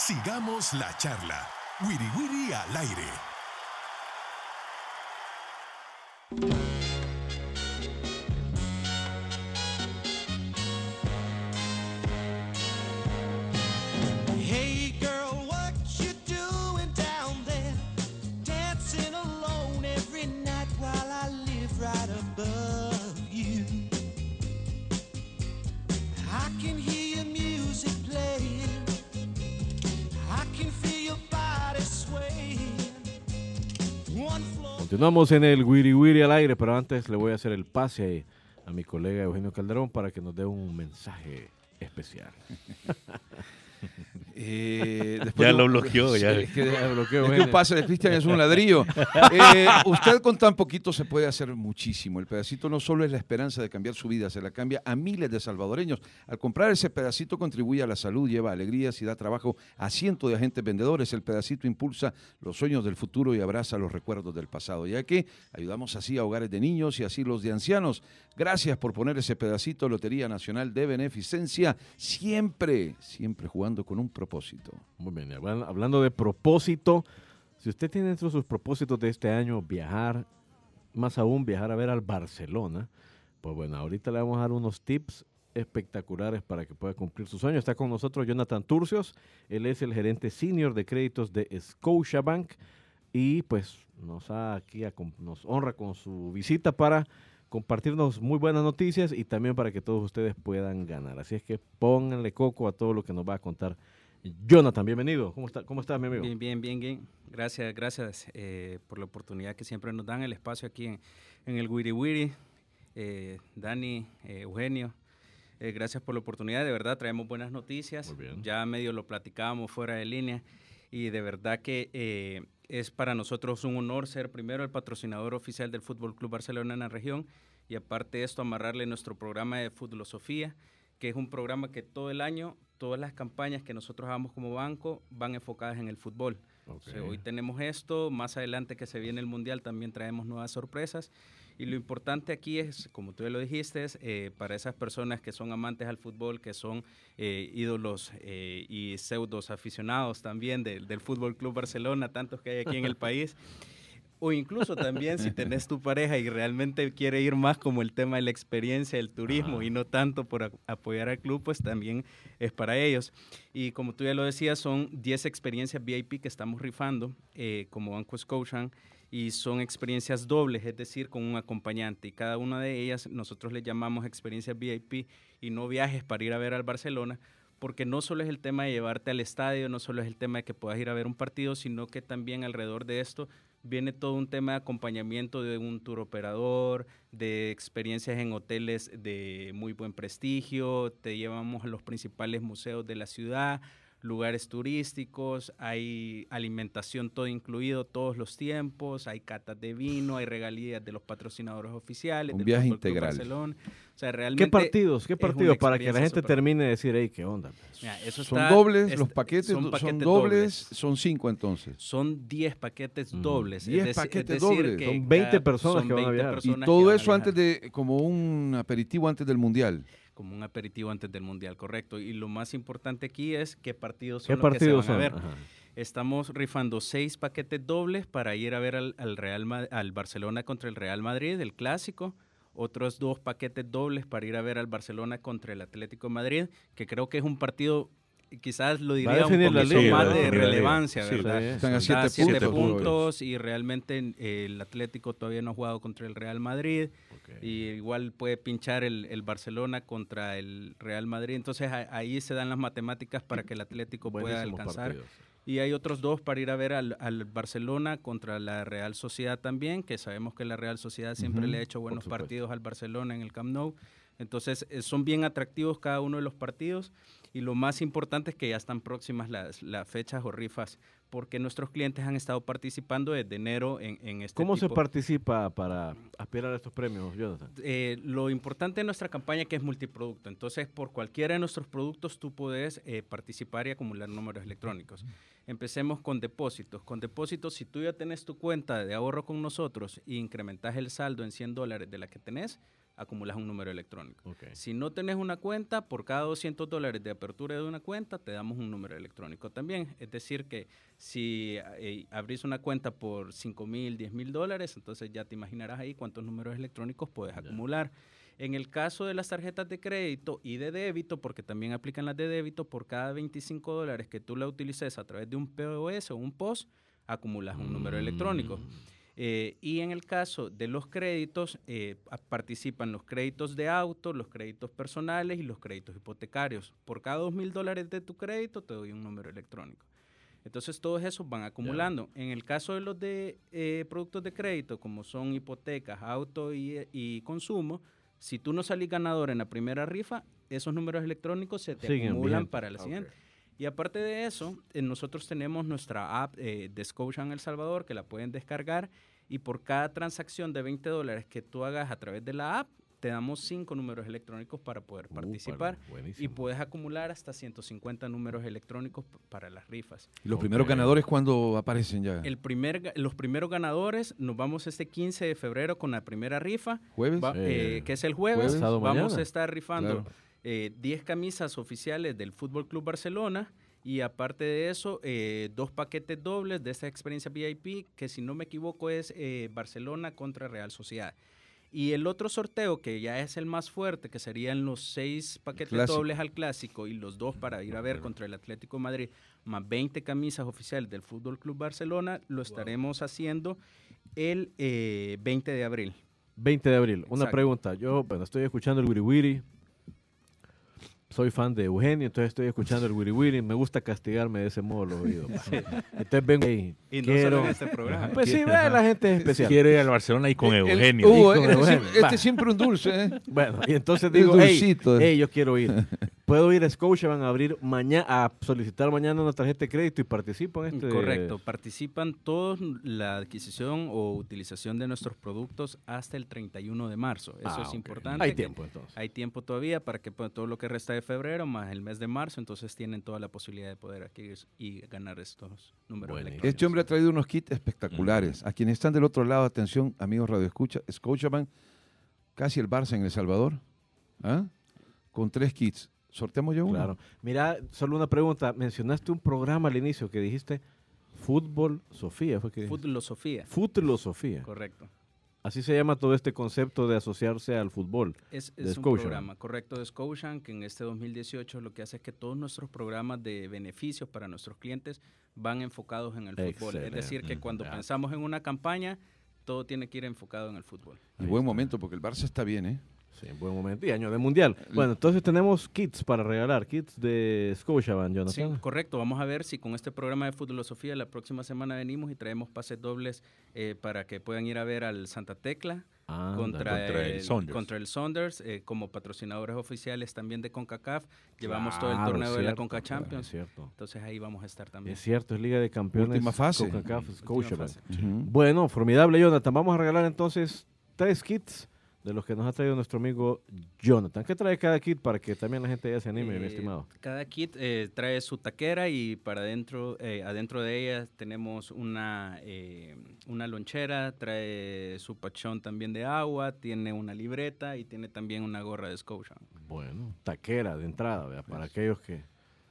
[SPEAKER 1] Sigamos la charla. Wiri Wiri al aire.
[SPEAKER 8] Hey girl, what you doing down there? Dancing alone every night while I live right above you. I can hear your music playing. I can feel your body swaying. One floor.
[SPEAKER 3] Continuamos en el Wiri Wiri al aire, pero antes le voy a hacer el pase a mi colega Eugenio Calderón para que nos dé un mensaje especial.
[SPEAKER 5] Eh,
[SPEAKER 4] Ya
[SPEAKER 5] de-
[SPEAKER 4] lo bloqueó, ya.
[SPEAKER 5] Es que,
[SPEAKER 3] Ya bloqueó,
[SPEAKER 5] es que
[SPEAKER 3] Eugenio.
[SPEAKER 5] un pase de Cristian es un ladrillo. Eh, usted con tan poquito se puede hacer muchísimo. El pedacito no solo es la esperanza de cambiar su vida, se la cambia a miles de salvadoreños. Al comprar ese pedacito contribuye a la salud, lleva alegrías y da trabajo a cientos de agentes vendedores. El pedacito impulsa los sueños del futuro y abraza los recuerdos del pasado, ya que ayudamos así a hogares de niños y asilos de ancianos. Gracias por poner ese pedacito. Lotería Nacional de Beneficencia, siempre, siempre jugando con un propósito.
[SPEAKER 3] Muy bien, hablan- hablando de propósito, si usted tiene dentro de sus propósitos de este año viajar, más aún viajar a ver al Barcelona, pues bueno, ahorita le vamos a dar unos tips espectaculares para que pueda cumplir su sueño. Está con nosotros Jonathan Turcios, él es el gerente senior de créditos de Scotiabank y pues nos ha aquí acom- nos honra con su visita para compartirnos muy buenas noticias y también para que todos ustedes puedan ganar. Así es que pónganle coco a todo lo que nos va a contar Jonathan. Bienvenido. ¿Cómo está, cómo está mi amigo?
[SPEAKER 9] Bien, bien, bien, bien. Gracias, gracias eh, por la oportunidad que siempre nos dan el espacio aquí en, en el Wiri Wiri. Eh, Dani, eh, Eugenio, eh, gracias por la oportunidad. De verdad, traemos buenas noticias.
[SPEAKER 3] Muy bien.
[SPEAKER 9] Ya medio lo platicábamos fuera de línea y de verdad que eh, es para nosotros un honor ser primero el patrocinador oficial del Fútbol Club Barcelona en la región y aparte de esto amarrarle nuestro programa de Futbolosofía, que es un programa que todo el año, todas las campañas que nosotros hagamos como banco van enfocadas en el fútbol.
[SPEAKER 3] Ok.
[SPEAKER 9] O sea, hoy tenemos esto, más adelante que se viene el Mundial también traemos nuevas sorpresas y lo importante aquí es, como tú ya lo dijiste, es, eh, para esas personas que son amantes al fútbol, que son eh, ídolos eh, y pseudos aficionados también de- del Fútbol Club Barcelona, tantos que hay aquí en el país. O incluso también si tenés tu pareja y realmente quiere ir más como el tema de la experiencia, el turismo
[SPEAKER 3] Ajá.
[SPEAKER 9] y no tanto por a- apoyar al club, pues también es para ellos. Y como tú ya lo decías, son diez experiencias V I P que estamos rifando eh, como Banco Scotiabank y son experiencias dobles, es decir, con un acompañante. Y cada una de ellas nosotros le llamamos experiencias V I P y no viajes para ir a ver al Barcelona, porque no solo es el tema de llevarte al estadio, no solo es el tema de que puedas ir a ver un partido, sino que también alrededor de esto viene todo un tema de acompañamiento de un tour operador, de experiencias en hoteles de muy buen prestigio, te llevamos a los principales museos de la ciudad, lugares turísticos, hay alimentación todo incluido todos los tiempos, hay catas de vino, hay regalías de los patrocinadores oficiales.
[SPEAKER 5] Un
[SPEAKER 9] del
[SPEAKER 5] viaje
[SPEAKER 9] Fútbol Club
[SPEAKER 5] integral.
[SPEAKER 9] Barcelona. O sea, realmente
[SPEAKER 3] ¿Qué partidos? ¿Qué
[SPEAKER 9] es una
[SPEAKER 3] partidos? Para que la
[SPEAKER 9] experiencia
[SPEAKER 3] gente
[SPEAKER 9] súper-
[SPEAKER 3] termine de decir, hey, ¿qué onda?
[SPEAKER 9] Mira, eso
[SPEAKER 5] Son
[SPEAKER 9] está-
[SPEAKER 5] dobles
[SPEAKER 9] es-
[SPEAKER 5] los paquetes,
[SPEAKER 9] son
[SPEAKER 5] do- son
[SPEAKER 9] paquetes
[SPEAKER 5] dobles, son cinco entonces.
[SPEAKER 9] Son diez paquetes
[SPEAKER 3] Mm.
[SPEAKER 9] dobles.
[SPEAKER 5] diez
[SPEAKER 9] es deci- es
[SPEAKER 5] paquetes
[SPEAKER 9] decir
[SPEAKER 5] dobles.
[SPEAKER 9] que
[SPEAKER 3] Son veinte
[SPEAKER 9] cada-
[SPEAKER 3] personas
[SPEAKER 9] son
[SPEAKER 3] que van a
[SPEAKER 9] veinte
[SPEAKER 3] viajar.
[SPEAKER 5] Y
[SPEAKER 9] personas que
[SPEAKER 5] todo
[SPEAKER 9] van a
[SPEAKER 5] eso antes
[SPEAKER 9] viajar,
[SPEAKER 5] de, como un aperitivo antes del Mundial.
[SPEAKER 9] como un aperitivo antes del Mundial, correcto. Y lo más importante aquí es qué partidos
[SPEAKER 3] ¿Qué
[SPEAKER 9] son los
[SPEAKER 3] partidos
[SPEAKER 9] que se van
[SPEAKER 3] son?
[SPEAKER 9] a ver.
[SPEAKER 3] Ajá.
[SPEAKER 9] Estamos rifando seis paquetes dobles para ir a ver al, al Real Ma- al Barcelona contra el Real Madrid, el clásico. Otros dos paquetes dobles para ir a ver al Barcelona contra el Atlético de Madrid, que creo que es un partido, quizás lo diría un
[SPEAKER 3] definir la
[SPEAKER 9] poquito
[SPEAKER 3] liga,
[SPEAKER 9] más
[SPEAKER 3] va a
[SPEAKER 9] de
[SPEAKER 3] definir la liga.
[SPEAKER 9] relevancia,
[SPEAKER 4] Sí,
[SPEAKER 9] ¿verdad?
[SPEAKER 3] sí.
[SPEAKER 5] Están a
[SPEAKER 9] Está
[SPEAKER 5] siete
[SPEAKER 9] a siete
[SPEAKER 5] puntos.
[SPEAKER 9] puntos y realmente eh, el Atlético todavía no ha jugado contra el Real Madrid.
[SPEAKER 3] Ok.
[SPEAKER 9] Y igual puede pinchar el, el Barcelona contra el Real Madrid. Entonces a- ahí se dan las matemáticas para que el Atlético pueda
[SPEAKER 3] Buenísimos
[SPEAKER 9] alcanzar.
[SPEAKER 3] partidos.
[SPEAKER 9] Y hay otros dos para ir a ver al, al Barcelona contra la Real Sociedad también, que sabemos que la Real Sociedad siempre
[SPEAKER 5] Ujú,
[SPEAKER 9] le ha hecho buenos
[SPEAKER 3] supuesto.
[SPEAKER 9] partidos al Barcelona en el Camp Nou. Entonces eh, son bien atractivos cada uno de los partidos y lo más importante es que ya están próximas las, las fechas o rifas porque nuestros clientes han estado participando desde enero en, en este
[SPEAKER 3] ¿Cómo se
[SPEAKER 9] tipo.
[SPEAKER 3] participa para aspirar a estos premios, Jonathan?
[SPEAKER 9] Eh, lo importante de nuestra campaña es que es multiproducto. Entonces, por cualquiera de nuestros productos tú puedes eh, participar y acumular números electrónicos. Empecemos con depósitos. Con depósitos, si tú ya tenés tu cuenta de ahorro con nosotros e incrementas el saldo en cien dólares de la que tenés, acumulas un número electrónico.
[SPEAKER 3] Okay.
[SPEAKER 9] Si no tenés una cuenta, por cada doscientos dólares de apertura de una cuenta, te damos un número electrónico también. Es decir, que si eh, abrís una cuenta por cinco mil, diez mil dólares, entonces ya te imaginarás ahí cuántos números electrónicos puedes yeah. acumular. En el caso de las tarjetas de crédito y de débito, porque también aplican las de débito, por cada veinticinco dólares que tú la utilices a través de un P O S o un P O S, acumulas un mm. número electrónico. Eh, y en el caso de los créditos, eh, participan los créditos de auto, los créditos personales y los créditos hipotecarios. Por cada dos mil dólares de tu crédito te doy un número electrónico. Entonces todos esos van acumulando. Yeah. En el caso de los de eh, productos de crédito, como son hipotecas, auto y, y consumo, si tú no salís ganador en la primera rifa, esos números electrónicos se te Siguen acumulan bien. para la siguiente. Okay. Y aparte de eso, eh, nosotros tenemos nuestra app eh, de Scotiabank El Salvador, que la pueden descargar, y por cada transacción de veinte dólares que tú hagas a través de la app, te damos cinco números electrónicos para poder uh, participar. Vale, y puedes acumular hasta ciento cincuenta números electrónicos p- para las rifas.
[SPEAKER 5] ¿Y los okay. primeros ganadores cuándo aparecen ya?
[SPEAKER 9] El primer, los primeros ganadores, nos vamos este quince de febrero con la primera rifa.
[SPEAKER 5] ¿Jueves?
[SPEAKER 9] Va, eh, eh, que es el jueves.
[SPEAKER 5] ¿Jueves?
[SPEAKER 9] Vamos
[SPEAKER 3] mañana.
[SPEAKER 9] a estar rifando
[SPEAKER 5] Claro.
[SPEAKER 9] eh, diez camisas oficiales del Fútbol Club Barcelona. Y aparte de eso, eh, dos paquetes dobles de esta experiencia V I P, que si no me equivoco es eh, Barcelona contra Real Sociedad. Y el otro sorteo, que ya es el más fuerte, que serían los seis paquetes
[SPEAKER 5] Clásico.
[SPEAKER 9] dobles al Clásico y los dos para ir a ver contra el Atlético de Madrid, más veinte camisas oficiales del Fútbol Club Barcelona, lo estaremos wow. haciendo el eh, veinte de abril.
[SPEAKER 3] veinte de abril. Una
[SPEAKER 9] Exacto.
[SPEAKER 3] pregunta. Yo, bueno, estoy escuchando el Wiri Wiri. Soy fan de Eugenio, entonces estoy escuchando el Wiri Wiri. Me gusta castigarme de ese modo los oídos. Sí. Entonces vengo ahí.
[SPEAKER 9] Y no
[SPEAKER 3] quiero...
[SPEAKER 9] solo en este programa.
[SPEAKER 3] Pues sí, ve, la gente es especial.
[SPEAKER 4] Quiere ir al Barcelona y con
[SPEAKER 5] El-
[SPEAKER 4] Eugenio.
[SPEAKER 5] el- uh,
[SPEAKER 3] Y con
[SPEAKER 5] este,
[SPEAKER 3] Eugenio.
[SPEAKER 5] siempre- este
[SPEAKER 3] Va.
[SPEAKER 5] siempre un dulce, ¿eh?
[SPEAKER 3] Bueno, y entonces
[SPEAKER 5] Es
[SPEAKER 3] digo, hey,
[SPEAKER 5] dulcito.
[SPEAKER 3] hey, yo quiero ir. Puedo ir a Scotiabank a abrir mañana, a solicitar mañana una tarjeta de crédito y participo en este.
[SPEAKER 9] Correcto, participan todos la adquisición o utilización de nuestros productos hasta el treinta y uno de marzo. Eso
[SPEAKER 3] Ah,
[SPEAKER 9] es
[SPEAKER 3] ok.
[SPEAKER 9] importante.
[SPEAKER 3] Hay
[SPEAKER 9] que
[SPEAKER 3] tiempo entonces.
[SPEAKER 9] Hay tiempo todavía para que pues, todo lo que resta de febrero más el mes de marzo, entonces tienen toda la posibilidad de poder adquirir y ganar estos números
[SPEAKER 3] Buenísimo.
[SPEAKER 9] electrónicos.
[SPEAKER 5] Este hombre ha traído unos kits espectaculares. A quienes están del otro lado, atención, amigos Radio Escucha, Scotiabank, casi el Barça en El Salvador, ¿ah? Con tres kits. ¿Sorteamos ya uno?
[SPEAKER 3] Claro. Mira, solo una pregunta. Mencionaste un programa al inicio que dijiste Fútbol Sofía. ¿Fue que
[SPEAKER 9] Futbolosofía.
[SPEAKER 3] Futlosofía.
[SPEAKER 9] Correcto.
[SPEAKER 3] Así se llama todo este concepto de asociarse al fútbol.
[SPEAKER 9] Es,
[SPEAKER 3] de
[SPEAKER 9] es un
[SPEAKER 3] Scotiabank.
[SPEAKER 9] programa correcto de Scotiabank que en este dos mil dieciocho lo que hace es que todos nuestros programas de beneficios para nuestros clientes van enfocados en el fútbol. Es decir, que
[SPEAKER 3] Excelente.
[SPEAKER 9] cuando
[SPEAKER 3] Ya.
[SPEAKER 9] pensamos en una campaña, todo tiene que ir enfocado en el fútbol.
[SPEAKER 5] Y buen momento, porque el Barça está bien, ¿eh?
[SPEAKER 3] Sí, buen momento. Y año de mundial. Bueno, entonces tenemos kits para regalar, kits de Scotiabank,
[SPEAKER 9] Sí,
[SPEAKER 3] Jonathan.
[SPEAKER 9] correcto. Vamos a ver si con este programa de Futbolosofía la próxima semana venimos y traemos pases dobles eh, para que puedan ir a ver al Santa Tecla
[SPEAKER 3] Ah,
[SPEAKER 9] contra,
[SPEAKER 4] contra el
[SPEAKER 9] el,
[SPEAKER 4] Saunders.
[SPEAKER 9] contra el Saunders, eh, como patrocinadores oficiales también de CONCACAF. Llevamos todo el
[SPEAKER 3] Claro,
[SPEAKER 9] torneo de la
[SPEAKER 3] cierto,
[SPEAKER 9] Conca
[SPEAKER 3] claro,
[SPEAKER 9] Champions.
[SPEAKER 3] Es cierto.
[SPEAKER 9] Entonces ahí vamos a estar también.
[SPEAKER 3] Es cierto, es Liga de Campeones.
[SPEAKER 5] Última fase.
[SPEAKER 3] CONCACAF,
[SPEAKER 9] Última
[SPEAKER 3] Scotiabank.
[SPEAKER 9] fase.
[SPEAKER 5] Ujú.
[SPEAKER 3] Bueno, formidable, Jonathan. Vamos a regalar entonces tres kits de los que nos ha traído nuestro amigo Jonathan. ¿Qué trae cada kit para que también la gente ya se anime, mi
[SPEAKER 9] Eh,
[SPEAKER 3] estimado?
[SPEAKER 9] Cada kit eh, trae su taquera y para adentro, eh, adentro de ella tenemos una, eh, una lonchera, trae su pachón también de agua, tiene una libreta y tiene también una gorra de Scotiabank.
[SPEAKER 3] Bueno, taquera de entrada, ¿verdad? Para aquellos que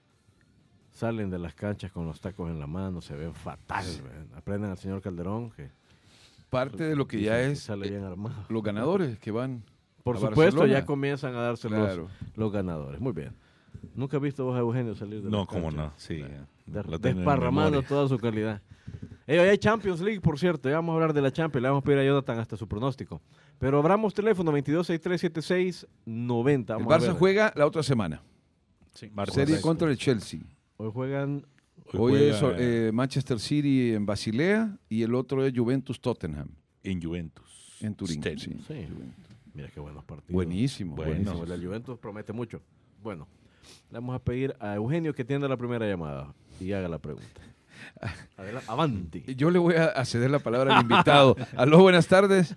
[SPEAKER 3] salen de las canchas con los tacos en la mano, se ven fatal. ¿verdad? Aprendan al señor Calderón que
[SPEAKER 5] Parte de lo que ya
[SPEAKER 3] dicen que
[SPEAKER 5] es
[SPEAKER 3] sale
[SPEAKER 5] eh,
[SPEAKER 3] bien armado.
[SPEAKER 5] los ganadores que van
[SPEAKER 3] Por
[SPEAKER 5] a
[SPEAKER 3] supuesto,
[SPEAKER 5] Barcelona.
[SPEAKER 3] ya comienzan a darse los,
[SPEAKER 5] Claro.
[SPEAKER 3] los ganadores. Muy bien. ¿Nunca has visto vos a Eugenio salir de
[SPEAKER 4] No,
[SPEAKER 3] las
[SPEAKER 4] cómo
[SPEAKER 3] canchas?
[SPEAKER 4] no, sí.
[SPEAKER 3] De-
[SPEAKER 4] Lo tengo en
[SPEAKER 3] desparramando
[SPEAKER 4] memoria.
[SPEAKER 3] toda su calidad. Eh, hoy hay Champions League, por cierto. Ya vamos a hablar de la Champions. Le vamos a pedir a Jonathan hasta su pronóstico. Pero abramos teléfono veintidós sesenta y tres setenta y seis noventa.
[SPEAKER 5] El
[SPEAKER 3] Vamos a
[SPEAKER 5] Barça
[SPEAKER 3] ver.
[SPEAKER 5] juega la otra semana.
[SPEAKER 9] Sí.
[SPEAKER 4] Barça
[SPEAKER 5] Serie
[SPEAKER 4] Correcto.
[SPEAKER 5] contra el Chelsea.
[SPEAKER 3] Hoy juegan
[SPEAKER 5] Hoy
[SPEAKER 4] juega
[SPEAKER 5] es eh, Manchester City en Basilea y el otro es Juventus Tottenham
[SPEAKER 4] en Juventus.
[SPEAKER 5] en Turín.
[SPEAKER 4] Stadium.
[SPEAKER 5] Sí.
[SPEAKER 3] Sí. Mira qué buenos partidos.
[SPEAKER 5] Buenísimo.
[SPEAKER 4] Bueno.
[SPEAKER 5] buenísimo.
[SPEAKER 3] Buenísimo. La Juventus promete mucho. Bueno, le vamos a pedir a Eugenio que atienda la primera llamada y haga la pregunta. Adelante. Avanti.
[SPEAKER 5] Yo le voy a a ceder la palabra al invitado. Aló, buenas tardes.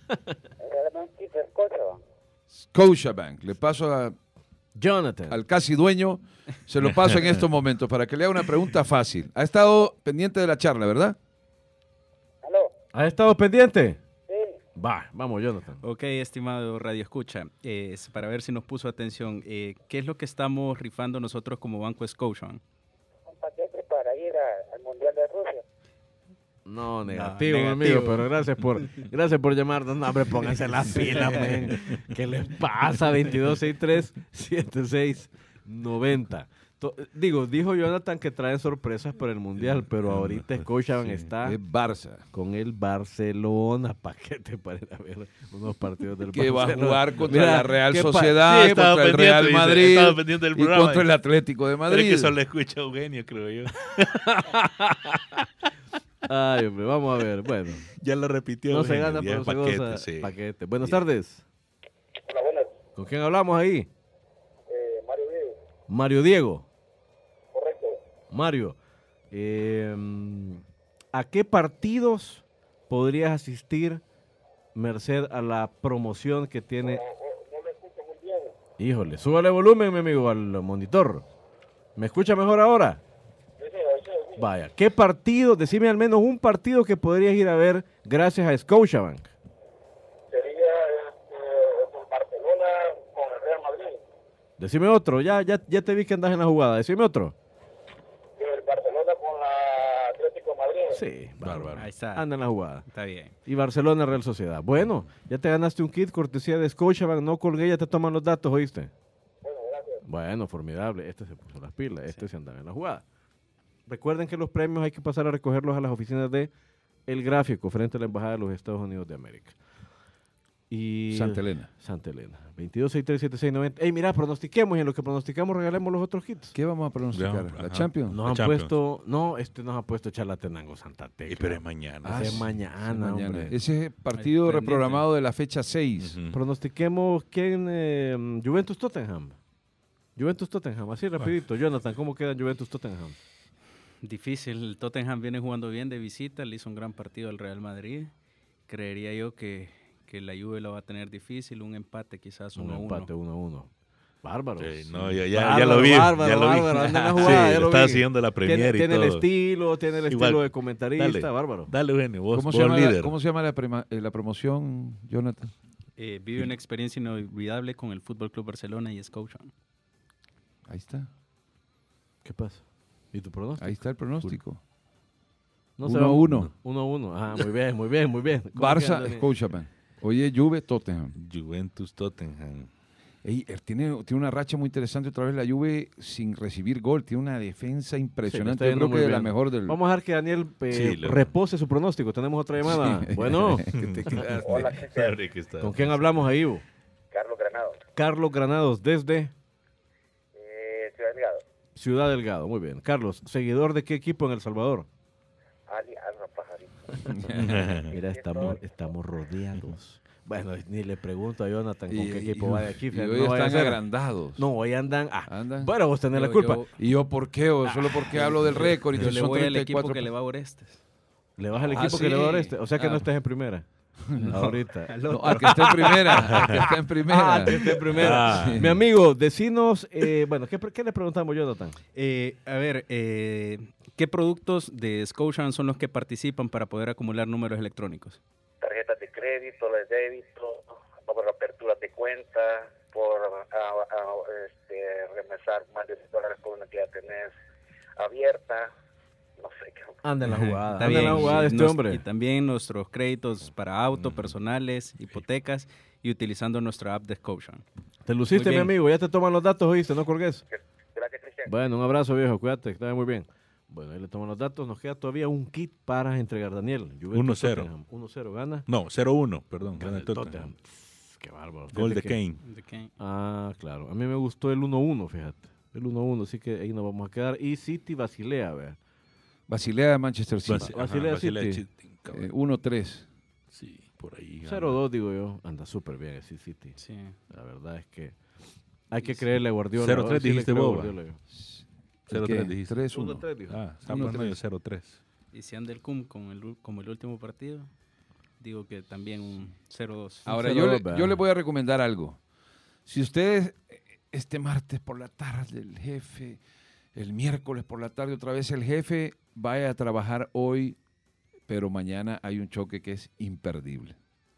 [SPEAKER 5] Scotiabank. Le paso a-
[SPEAKER 3] Jonathan.
[SPEAKER 5] al casi dueño, se lo paso en estos momentos para que le haga una pregunta fácil. Ha estado pendiente de la charla, ¿verdad?
[SPEAKER 6] ¿Aló?
[SPEAKER 3] ¿Has estado pendiente?
[SPEAKER 6] Sí.
[SPEAKER 3] Va, vamos, Jonathan.
[SPEAKER 9] Ok, estimado Radio Escucha, eh, es para ver si nos puso atención, eh, ¿qué es lo que estamos rifando nosotros como Banco Scotiabank?
[SPEAKER 6] Un paquete para ir a- al Mundial de Rusia.
[SPEAKER 3] No, negativo,
[SPEAKER 9] No,
[SPEAKER 3] mi
[SPEAKER 9] negativo.
[SPEAKER 3] amigo, pero gracias por, gracias por llamarnos. No, hombre, pónganse las pilas, men. ¿Qué les pasa? veintidós sesenta y tres setenta y seis noventa. To- Digo, dijo Jonathan que traen sorpresas para el Mundial, pero ahorita Scotiabank
[SPEAKER 5] Sí,
[SPEAKER 3] está
[SPEAKER 5] es Barça.
[SPEAKER 3] con el Barcelona. Paquete para ir a ver unos partidos del
[SPEAKER 5] Que va a
[SPEAKER 3] Barcelona.
[SPEAKER 5] jugar contra
[SPEAKER 3] Mira,
[SPEAKER 5] la Real
[SPEAKER 3] qué pa-
[SPEAKER 5] Sociedad,
[SPEAKER 3] sí,
[SPEAKER 4] estaba
[SPEAKER 5] contra el
[SPEAKER 4] pendiente,
[SPEAKER 5] Real
[SPEAKER 4] dice,
[SPEAKER 5] Madrid
[SPEAKER 4] estaba pendiente del
[SPEAKER 5] y
[SPEAKER 4] programa.
[SPEAKER 5] contra el Atlético de
[SPEAKER 4] Pero es
[SPEAKER 5] Madrid.
[SPEAKER 4] que solo escucha a Eugenio, creo yo.
[SPEAKER 3] Ay, hombre, vamos a ver. Bueno,
[SPEAKER 4] Ya lo repitió.
[SPEAKER 3] no se
[SPEAKER 4] Eugenio,
[SPEAKER 3] gana,
[SPEAKER 4] ya
[SPEAKER 3] pero
[SPEAKER 4] es
[SPEAKER 3] se
[SPEAKER 4] paquete,
[SPEAKER 3] goza.
[SPEAKER 4] sí.
[SPEAKER 3] Paquete. Buenas
[SPEAKER 4] Sí.
[SPEAKER 3] tardes.
[SPEAKER 6] Hola, buenas.
[SPEAKER 3] ¿Con quién hablamos ahí?
[SPEAKER 6] Eh, Mario Diego.
[SPEAKER 3] Mario Diego.
[SPEAKER 6] Correcto.
[SPEAKER 3] Mario, eh, ¿a qué partidos podrías asistir merced a la promoción que tiene?
[SPEAKER 6] No, no me escucho muy bien.
[SPEAKER 3] Híjole, súbale volumen, mi amigo, al monitor. ¿Me escucha mejor ahora?
[SPEAKER 6] Sí, sí, sí, sí.
[SPEAKER 3] Vaya, ¿qué partido? Decime al menos un partido que podrías ir a ver gracias a Scotiabank.
[SPEAKER 6] Sería este, el Barcelona con el Real Madrid.
[SPEAKER 3] Decime otro, ya, ya, ya te vi que andas en la jugada. Decime otro.
[SPEAKER 6] El Barcelona con la Atlético de Madrid.
[SPEAKER 3] Sí, bárbaro.
[SPEAKER 9] Ahí está.
[SPEAKER 3] Anda en la jugada.
[SPEAKER 9] Está bien.
[SPEAKER 3] Y Barcelona Real Sociedad. Bueno, ya te ganaste un kit cortesía de Scotiabank. No colgué, ya te toman los datos, ¿oíste?
[SPEAKER 6] Bueno, gracias.
[SPEAKER 3] Bueno, formidable. Este se puso las pilas. Este se andaba en la jugada. Recuerden que los premios hay que pasar a recogerlos a las oficinas de El Gráfico, frente a la Embajada de los Estados Unidos de América. Y
[SPEAKER 5] Santa Elena.
[SPEAKER 3] Santa Elena. veintidós sesenta y tres setenta y seis noventa. Ey, mira, pronostiquemos y en lo que pronosticamos regalemos los otros kits.
[SPEAKER 5] ¿Qué vamos a pronosticar?
[SPEAKER 4] Ya,
[SPEAKER 5] ¿La
[SPEAKER 4] ajá.
[SPEAKER 5] Champions?
[SPEAKER 3] Nos
[SPEAKER 4] La
[SPEAKER 3] han
[SPEAKER 4] Champions.
[SPEAKER 3] puesto, no, este nos ha puesto Chalatenango Santa Tecla.
[SPEAKER 4] Y pero es mañana.
[SPEAKER 5] Ah,
[SPEAKER 3] Ese es
[SPEAKER 5] sí,
[SPEAKER 3] mañana,
[SPEAKER 5] sí, mañana.
[SPEAKER 3] hombre.
[SPEAKER 5] Ese es partido
[SPEAKER 9] Ahí, pendiente.
[SPEAKER 5] reprogramado de la fecha seis.
[SPEAKER 4] Ujú.
[SPEAKER 3] Pronostiquemos quién, eh, Juventus Tottenham. Juventus Tottenham, así rapidito. Jonathan, ¿cómo queda Juventus Tottenham?
[SPEAKER 9] Difícil, el Tottenham viene jugando bien de visita, le hizo un gran partido al Real Madrid. Creería yo que, que la Juve lo va a tener difícil, un empate quizás
[SPEAKER 3] Un
[SPEAKER 9] uno a uno.
[SPEAKER 3] empate uno a uno. Bárbaro.
[SPEAKER 4] Sí, no, ya, ya,
[SPEAKER 3] Bárbaro,
[SPEAKER 4] ya lo vi.
[SPEAKER 3] bárbaro,
[SPEAKER 4] ya lo vi.
[SPEAKER 3] bárbaro, anda en la jugada,
[SPEAKER 4] Sí,
[SPEAKER 3] ya lo
[SPEAKER 4] estaba
[SPEAKER 3] vi.
[SPEAKER 4] siguiendo la
[SPEAKER 3] Tiene,
[SPEAKER 4] Premier y
[SPEAKER 3] tiene
[SPEAKER 4] todo.
[SPEAKER 3] el estilo, tiene el
[SPEAKER 4] Igual.
[SPEAKER 3] estilo de comentarista,
[SPEAKER 4] Dale.
[SPEAKER 3] bárbaro.
[SPEAKER 4] Dale, Eugenio, vos,
[SPEAKER 5] ¿Cómo,
[SPEAKER 4] vos
[SPEAKER 5] se llama la,
[SPEAKER 4] líder.
[SPEAKER 5] ¿Cómo se llama la, prima- eh, la promoción, Jonathan?
[SPEAKER 9] Eh, vive una experiencia inolvidable con el Fútbol Club Barcelona y Scotiabank.
[SPEAKER 5] Ahí está.
[SPEAKER 3] ¿Qué pasa? ¿Y tu pronóstico?
[SPEAKER 5] Ahí está el pronóstico.
[SPEAKER 3] No
[SPEAKER 5] uno
[SPEAKER 3] sé,
[SPEAKER 5] a uno.
[SPEAKER 3] Uno a uno. Ah, muy bien, muy bien, muy bien. ¿Cómo
[SPEAKER 5] Barça,
[SPEAKER 3] quedan, Dani?
[SPEAKER 5] Scotiabank. Oye, Juve, Tottenham.
[SPEAKER 4] Juventus Tottenham.
[SPEAKER 5] Ey, él tiene, tiene una racha muy interesante otra vez la Juve sin recibir gol. Tiene una defensa impresionante.
[SPEAKER 3] Sí, le está
[SPEAKER 5] Yo
[SPEAKER 3] yendo
[SPEAKER 5] creo que
[SPEAKER 3] muy
[SPEAKER 5] de la
[SPEAKER 3] bien.
[SPEAKER 5] mejor del...
[SPEAKER 3] Vamos a dejar que Daniel eh,
[SPEAKER 4] Sí, lo-
[SPEAKER 3] repose su pronóstico. Tenemos otra llamada.
[SPEAKER 5] Sí.
[SPEAKER 3] Bueno,
[SPEAKER 5] Que te quedaste.
[SPEAKER 6] Hola, Cristian.
[SPEAKER 4] Sorry que está-
[SPEAKER 3] ¿con quién hablamos ahí, Ivo?
[SPEAKER 6] Carlos Granado.
[SPEAKER 3] Carlos Granados, desde
[SPEAKER 6] Eh, Ciudad Delgado.
[SPEAKER 3] Ciudad Delgado. Muy bien. Carlos, ¿seguidor de qué equipo en El Salvador?
[SPEAKER 6] Ali Alba Pajarito.
[SPEAKER 3] Mira, estamos, estamos rodeados. Bueno, ni le pregunto a Jonathan con
[SPEAKER 5] Y-
[SPEAKER 3] qué
[SPEAKER 5] y-
[SPEAKER 3] equipo va de aquí.
[SPEAKER 5] y
[SPEAKER 3] fíjate,
[SPEAKER 5] hoy
[SPEAKER 3] no vaya a
[SPEAKER 5] están
[SPEAKER 3] ser.
[SPEAKER 5] agrandados.
[SPEAKER 3] No, hoy andan. Ah,
[SPEAKER 5] Andan.
[SPEAKER 3] bueno, vos tenés la
[SPEAKER 5] Yo-
[SPEAKER 3] culpa.
[SPEAKER 5] yo- ¿Y yo por qué? ¿O solo porque hablo del récord? Y
[SPEAKER 9] Yo
[SPEAKER 5] que
[SPEAKER 9] le
[SPEAKER 5] son
[SPEAKER 9] voy al
[SPEAKER 5] treinta y
[SPEAKER 9] equipo
[SPEAKER 5] cuatro
[SPEAKER 9] que le va a Orestes.
[SPEAKER 3] Le vas al
[SPEAKER 5] Ah,
[SPEAKER 3] equipo que
[SPEAKER 5] sí.
[SPEAKER 3] le va a Orestes. O sea que
[SPEAKER 5] Ah.
[SPEAKER 3] no estés en primera. Ahorita.
[SPEAKER 5] No, al que está en primera. Al que está en primera.
[SPEAKER 3] Ah, que esté en primera.
[SPEAKER 4] Ah.
[SPEAKER 3] Mi amigo, decinos, eh, bueno, ¿qué, ¿qué le preguntamos, Jonathan?
[SPEAKER 9] Eh, a ver, eh, ¿qué productos de Scotiabank son los que participan para poder acumular números electrónicos?
[SPEAKER 6] Tarjetas de crédito, de débito, por aperturas de cuenta, por a, a, este, remesar más de cien dólares por una que ya tenés abierta. No sé qué.
[SPEAKER 3] Anda en la jugada.
[SPEAKER 9] Está
[SPEAKER 3] Anda en la
[SPEAKER 9] bien.
[SPEAKER 3] jugada de
[SPEAKER 9] Y
[SPEAKER 3] este
[SPEAKER 9] nos-
[SPEAKER 3] hombre.
[SPEAKER 9] Y también nuestros créditos para auto, personales, hipotecas y utilizando nuestra app de Scotiabank.
[SPEAKER 3] Te luciste,
[SPEAKER 9] Muy
[SPEAKER 3] mi
[SPEAKER 9] bien.
[SPEAKER 3] amigo. Ya te toman los datos, oíste, no colgues.
[SPEAKER 6] Gracias, Cristian.
[SPEAKER 3] Bueno, un abrazo, viejo. Cuídate, que está muy bien. Bueno, ahí le toman los datos. Nos queda todavía un kit para entregar, Daniel. Juventus
[SPEAKER 4] uno cero.
[SPEAKER 3] Tottenham. uno cero gana.
[SPEAKER 4] No, cero uno, perdón.
[SPEAKER 3] Gana
[SPEAKER 4] Gana
[SPEAKER 3] el
[SPEAKER 4] el Tottenham.
[SPEAKER 3] Tottenham. Pff, qué bárbaro.
[SPEAKER 4] Gol de
[SPEAKER 3] Fíjate que-
[SPEAKER 4] Kane.
[SPEAKER 9] ¿De qué?
[SPEAKER 3] Ah, claro. A mí me gustó el uno uno, fíjate. El uno uno, así que ahí nos vamos a quedar. Y City Basilea, vea.
[SPEAKER 5] Basilea de Manchester City.
[SPEAKER 4] Basi-
[SPEAKER 3] Basilea
[SPEAKER 4] ajá, Basilea
[SPEAKER 3] City.
[SPEAKER 4] City, cabrón.
[SPEAKER 5] Eh, uno tres.
[SPEAKER 4] Sí, por ahí.
[SPEAKER 3] cero dos, digo yo. Anda súper bien ese City.
[SPEAKER 9] Sí.
[SPEAKER 3] La verdad es que hay que creerle a Guardiola.
[SPEAKER 4] cero tres
[SPEAKER 3] Sí le
[SPEAKER 4] dijiste
[SPEAKER 3] creo a
[SPEAKER 4] vos,
[SPEAKER 3] Guardiola yo.
[SPEAKER 4] cero tres dijiste.
[SPEAKER 5] tres uno.
[SPEAKER 3] uno tres, dijo.
[SPEAKER 4] Ah, está
[SPEAKER 5] Uno
[SPEAKER 4] por medio
[SPEAKER 5] tres.
[SPEAKER 4] cero tres.
[SPEAKER 9] Y si anda el C U M con el, ul- como el último partido, digo que también un cero dos.
[SPEAKER 5] Ahora,
[SPEAKER 3] cero
[SPEAKER 5] yo le,
[SPEAKER 3] dos, vea.
[SPEAKER 5] yo le voy a recomendar algo. Si ustedes eh, este martes por la tarde, el jefe, el miércoles por la tarde otra vez el jefe, vaya a trabajar hoy, pero mañana hay un choque que es imperdible.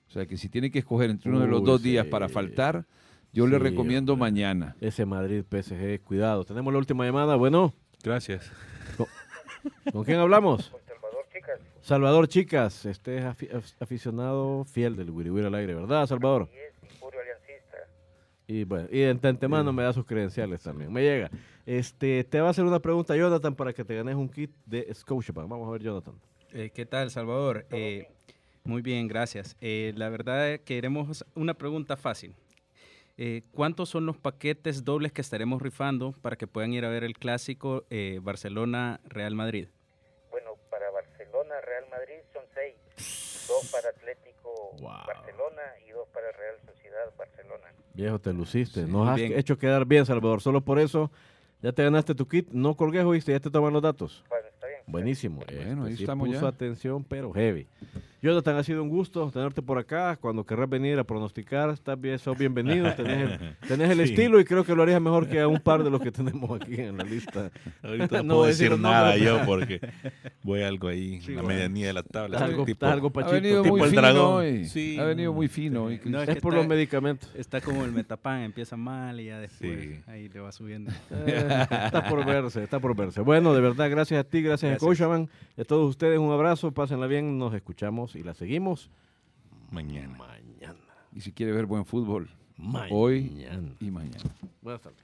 [SPEAKER 5] O sea que si tiene que escoger entre uno de los
[SPEAKER 3] Uy,
[SPEAKER 5] dos días
[SPEAKER 3] sí.
[SPEAKER 5] para faltar, yo le
[SPEAKER 3] Sí,
[SPEAKER 5] recomiendo
[SPEAKER 3] hombre.
[SPEAKER 5] mañana.
[SPEAKER 3] Ese Madrid P S G, cuidado. Tenemos la última llamada. Bueno,
[SPEAKER 4] Gracias.
[SPEAKER 3] ¿con quién hablamos?
[SPEAKER 6] Con Salvador, chicas.
[SPEAKER 3] Salvador Chicas, este es afi- af- aficionado fiel del Wiri Wiri al aire, ¿verdad, Salvador?
[SPEAKER 6] Y es y puro aliancista.
[SPEAKER 3] Y bueno, y de antemano me da sus credenciales también. Me llega. Este, te va a hacer una pregunta, Jonathan, para que te ganes un kit de Scotiabank. Vamos a ver, Jonathan.
[SPEAKER 9] Eh, ¿Qué tal, Salvador? Eh, muy bien, gracias. Eh, la verdad es que queremos una pregunta fácil. Eh, ¿Cuántos son los paquetes dobles que estaremos rifando para que puedan ir a ver el clásico eh, Barcelona-Real Madrid?
[SPEAKER 6] Bueno, para Barcelona, Real Madrid son seis. Dos para Atlético
[SPEAKER 3] Wow.
[SPEAKER 6] Barcelona y dos para Real Sociedad Barcelona.
[SPEAKER 3] Viejo, te luciste.
[SPEAKER 5] Sí,
[SPEAKER 3] Nos has
[SPEAKER 9] bien.
[SPEAKER 3] hecho quedar bien, Salvador. Solo por eso ya te ganaste tu kit. No colgues, oíste, ya te toman los datos.
[SPEAKER 6] Bueno, está bien.
[SPEAKER 3] Buenísimo.
[SPEAKER 5] Bueno,
[SPEAKER 3] Este,
[SPEAKER 5] ahí
[SPEAKER 3] sí
[SPEAKER 5] estamos
[SPEAKER 3] puso
[SPEAKER 5] ya.
[SPEAKER 3] atención, pero heavy. Jonathan, ha sido un gusto tenerte por acá. Cuando querrás venir a pronosticar, estás bien, sos bienvenido. Tenés el, tenés el
[SPEAKER 4] Sí.
[SPEAKER 3] estilo y creo que lo harías mejor que a un par de los que tenemos aquí en la lista.
[SPEAKER 4] Ahorita no,
[SPEAKER 3] No
[SPEAKER 4] puedo
[SPEAKER 3] voy a decir
[SPEAKER 4] decir
[SPEAKER 3] los
[SPEAKER 4] nada
[SPEAKER 3] nombres.
[SPEAKER 4] yo porque voy algo ahí
[SPEAKER 3] Sí,
[SPEAKER 4] en la
[SPEAKER 3] bueno.
[SPEAKER 4] medianía de la tabla.
[SPEAKER 3] Estás algo,
[SPEAKER 4] tipo-
[SPEAKER 3] estás algo
[SPEAKER 5] Ha
[SPEAKER 3] pachito.
[SPEAKER 5] venido
[SPEAKER 3] tipo
[SPEAKER 5] muy
[SPEAKER 4] el
[SPEAKER 5] fino
[SPEAKER 4] dragón.
[SPEAKER 5] hoy.
[SPEAKER 4] Sí.
[SPEAKER 5] Ha venido muy fino hoy.
[SPEAKER 9] No,
[SPEAKER 3] es
[SPEAKER 9] que
[SPEAKER 3] por
[SPEAKER 9] está-
[SPEAKER 3] los medicamentos.
[SPEAKER 9] Está como el Metapan, empieza mal y ya después
[SPEAKER 4] Sí.
[SPEAKER 9] ahí le va subiendo.
[SPEAKER 3] Eh, está por verse, está por verse. Bueno, de verdad, gracias a ti, gracias,
[SPEAKER 9] Gracias.
[SPEAKER 3] a Cochaman. Y a todos ustedes un abrazo, pásenla bien, nos escuchamos y la seguimos
[SPEAKER 4] Mañana.
[SPEAKER 3] mañana.
[SPEAKER 5] Y si quiere ver buen fútbol,
[SPEAKER 3] Mañana.
[SPEAKER 5] hoy y mañana.
[SPEAKER 3] Buenas tardes.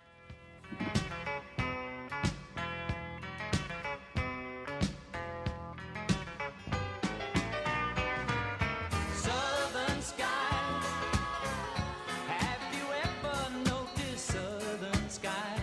[SPEAKER 8] Southern sky. Have you ever noticed southern sky?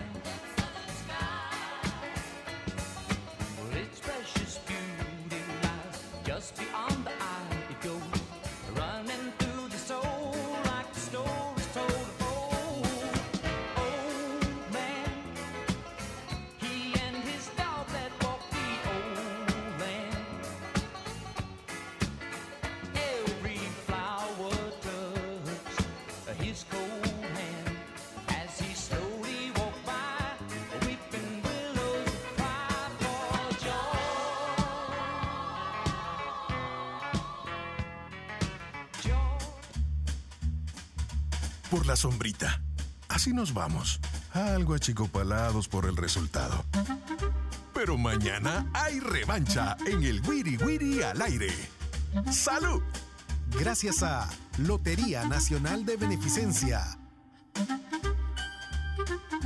[SPEAKER 8] Well, its precious beauty lies just beyond the eye. It goes running through the soul like the stories told of old. Old man, he and his dog that walked the old land. Every flower touched his cold hand as he slowly walked by. Weeping willows cry for joy. Joy.
[SPEAKER 1] Por la sombrita. Así nos vamos. Algo achicopalados por el resultado. Pero mañana hay revancha en el Wiri Wiri al aire. ¡Salud!
[SPEAKER 2] Gracias a Lotería Nacional de Beneficencia.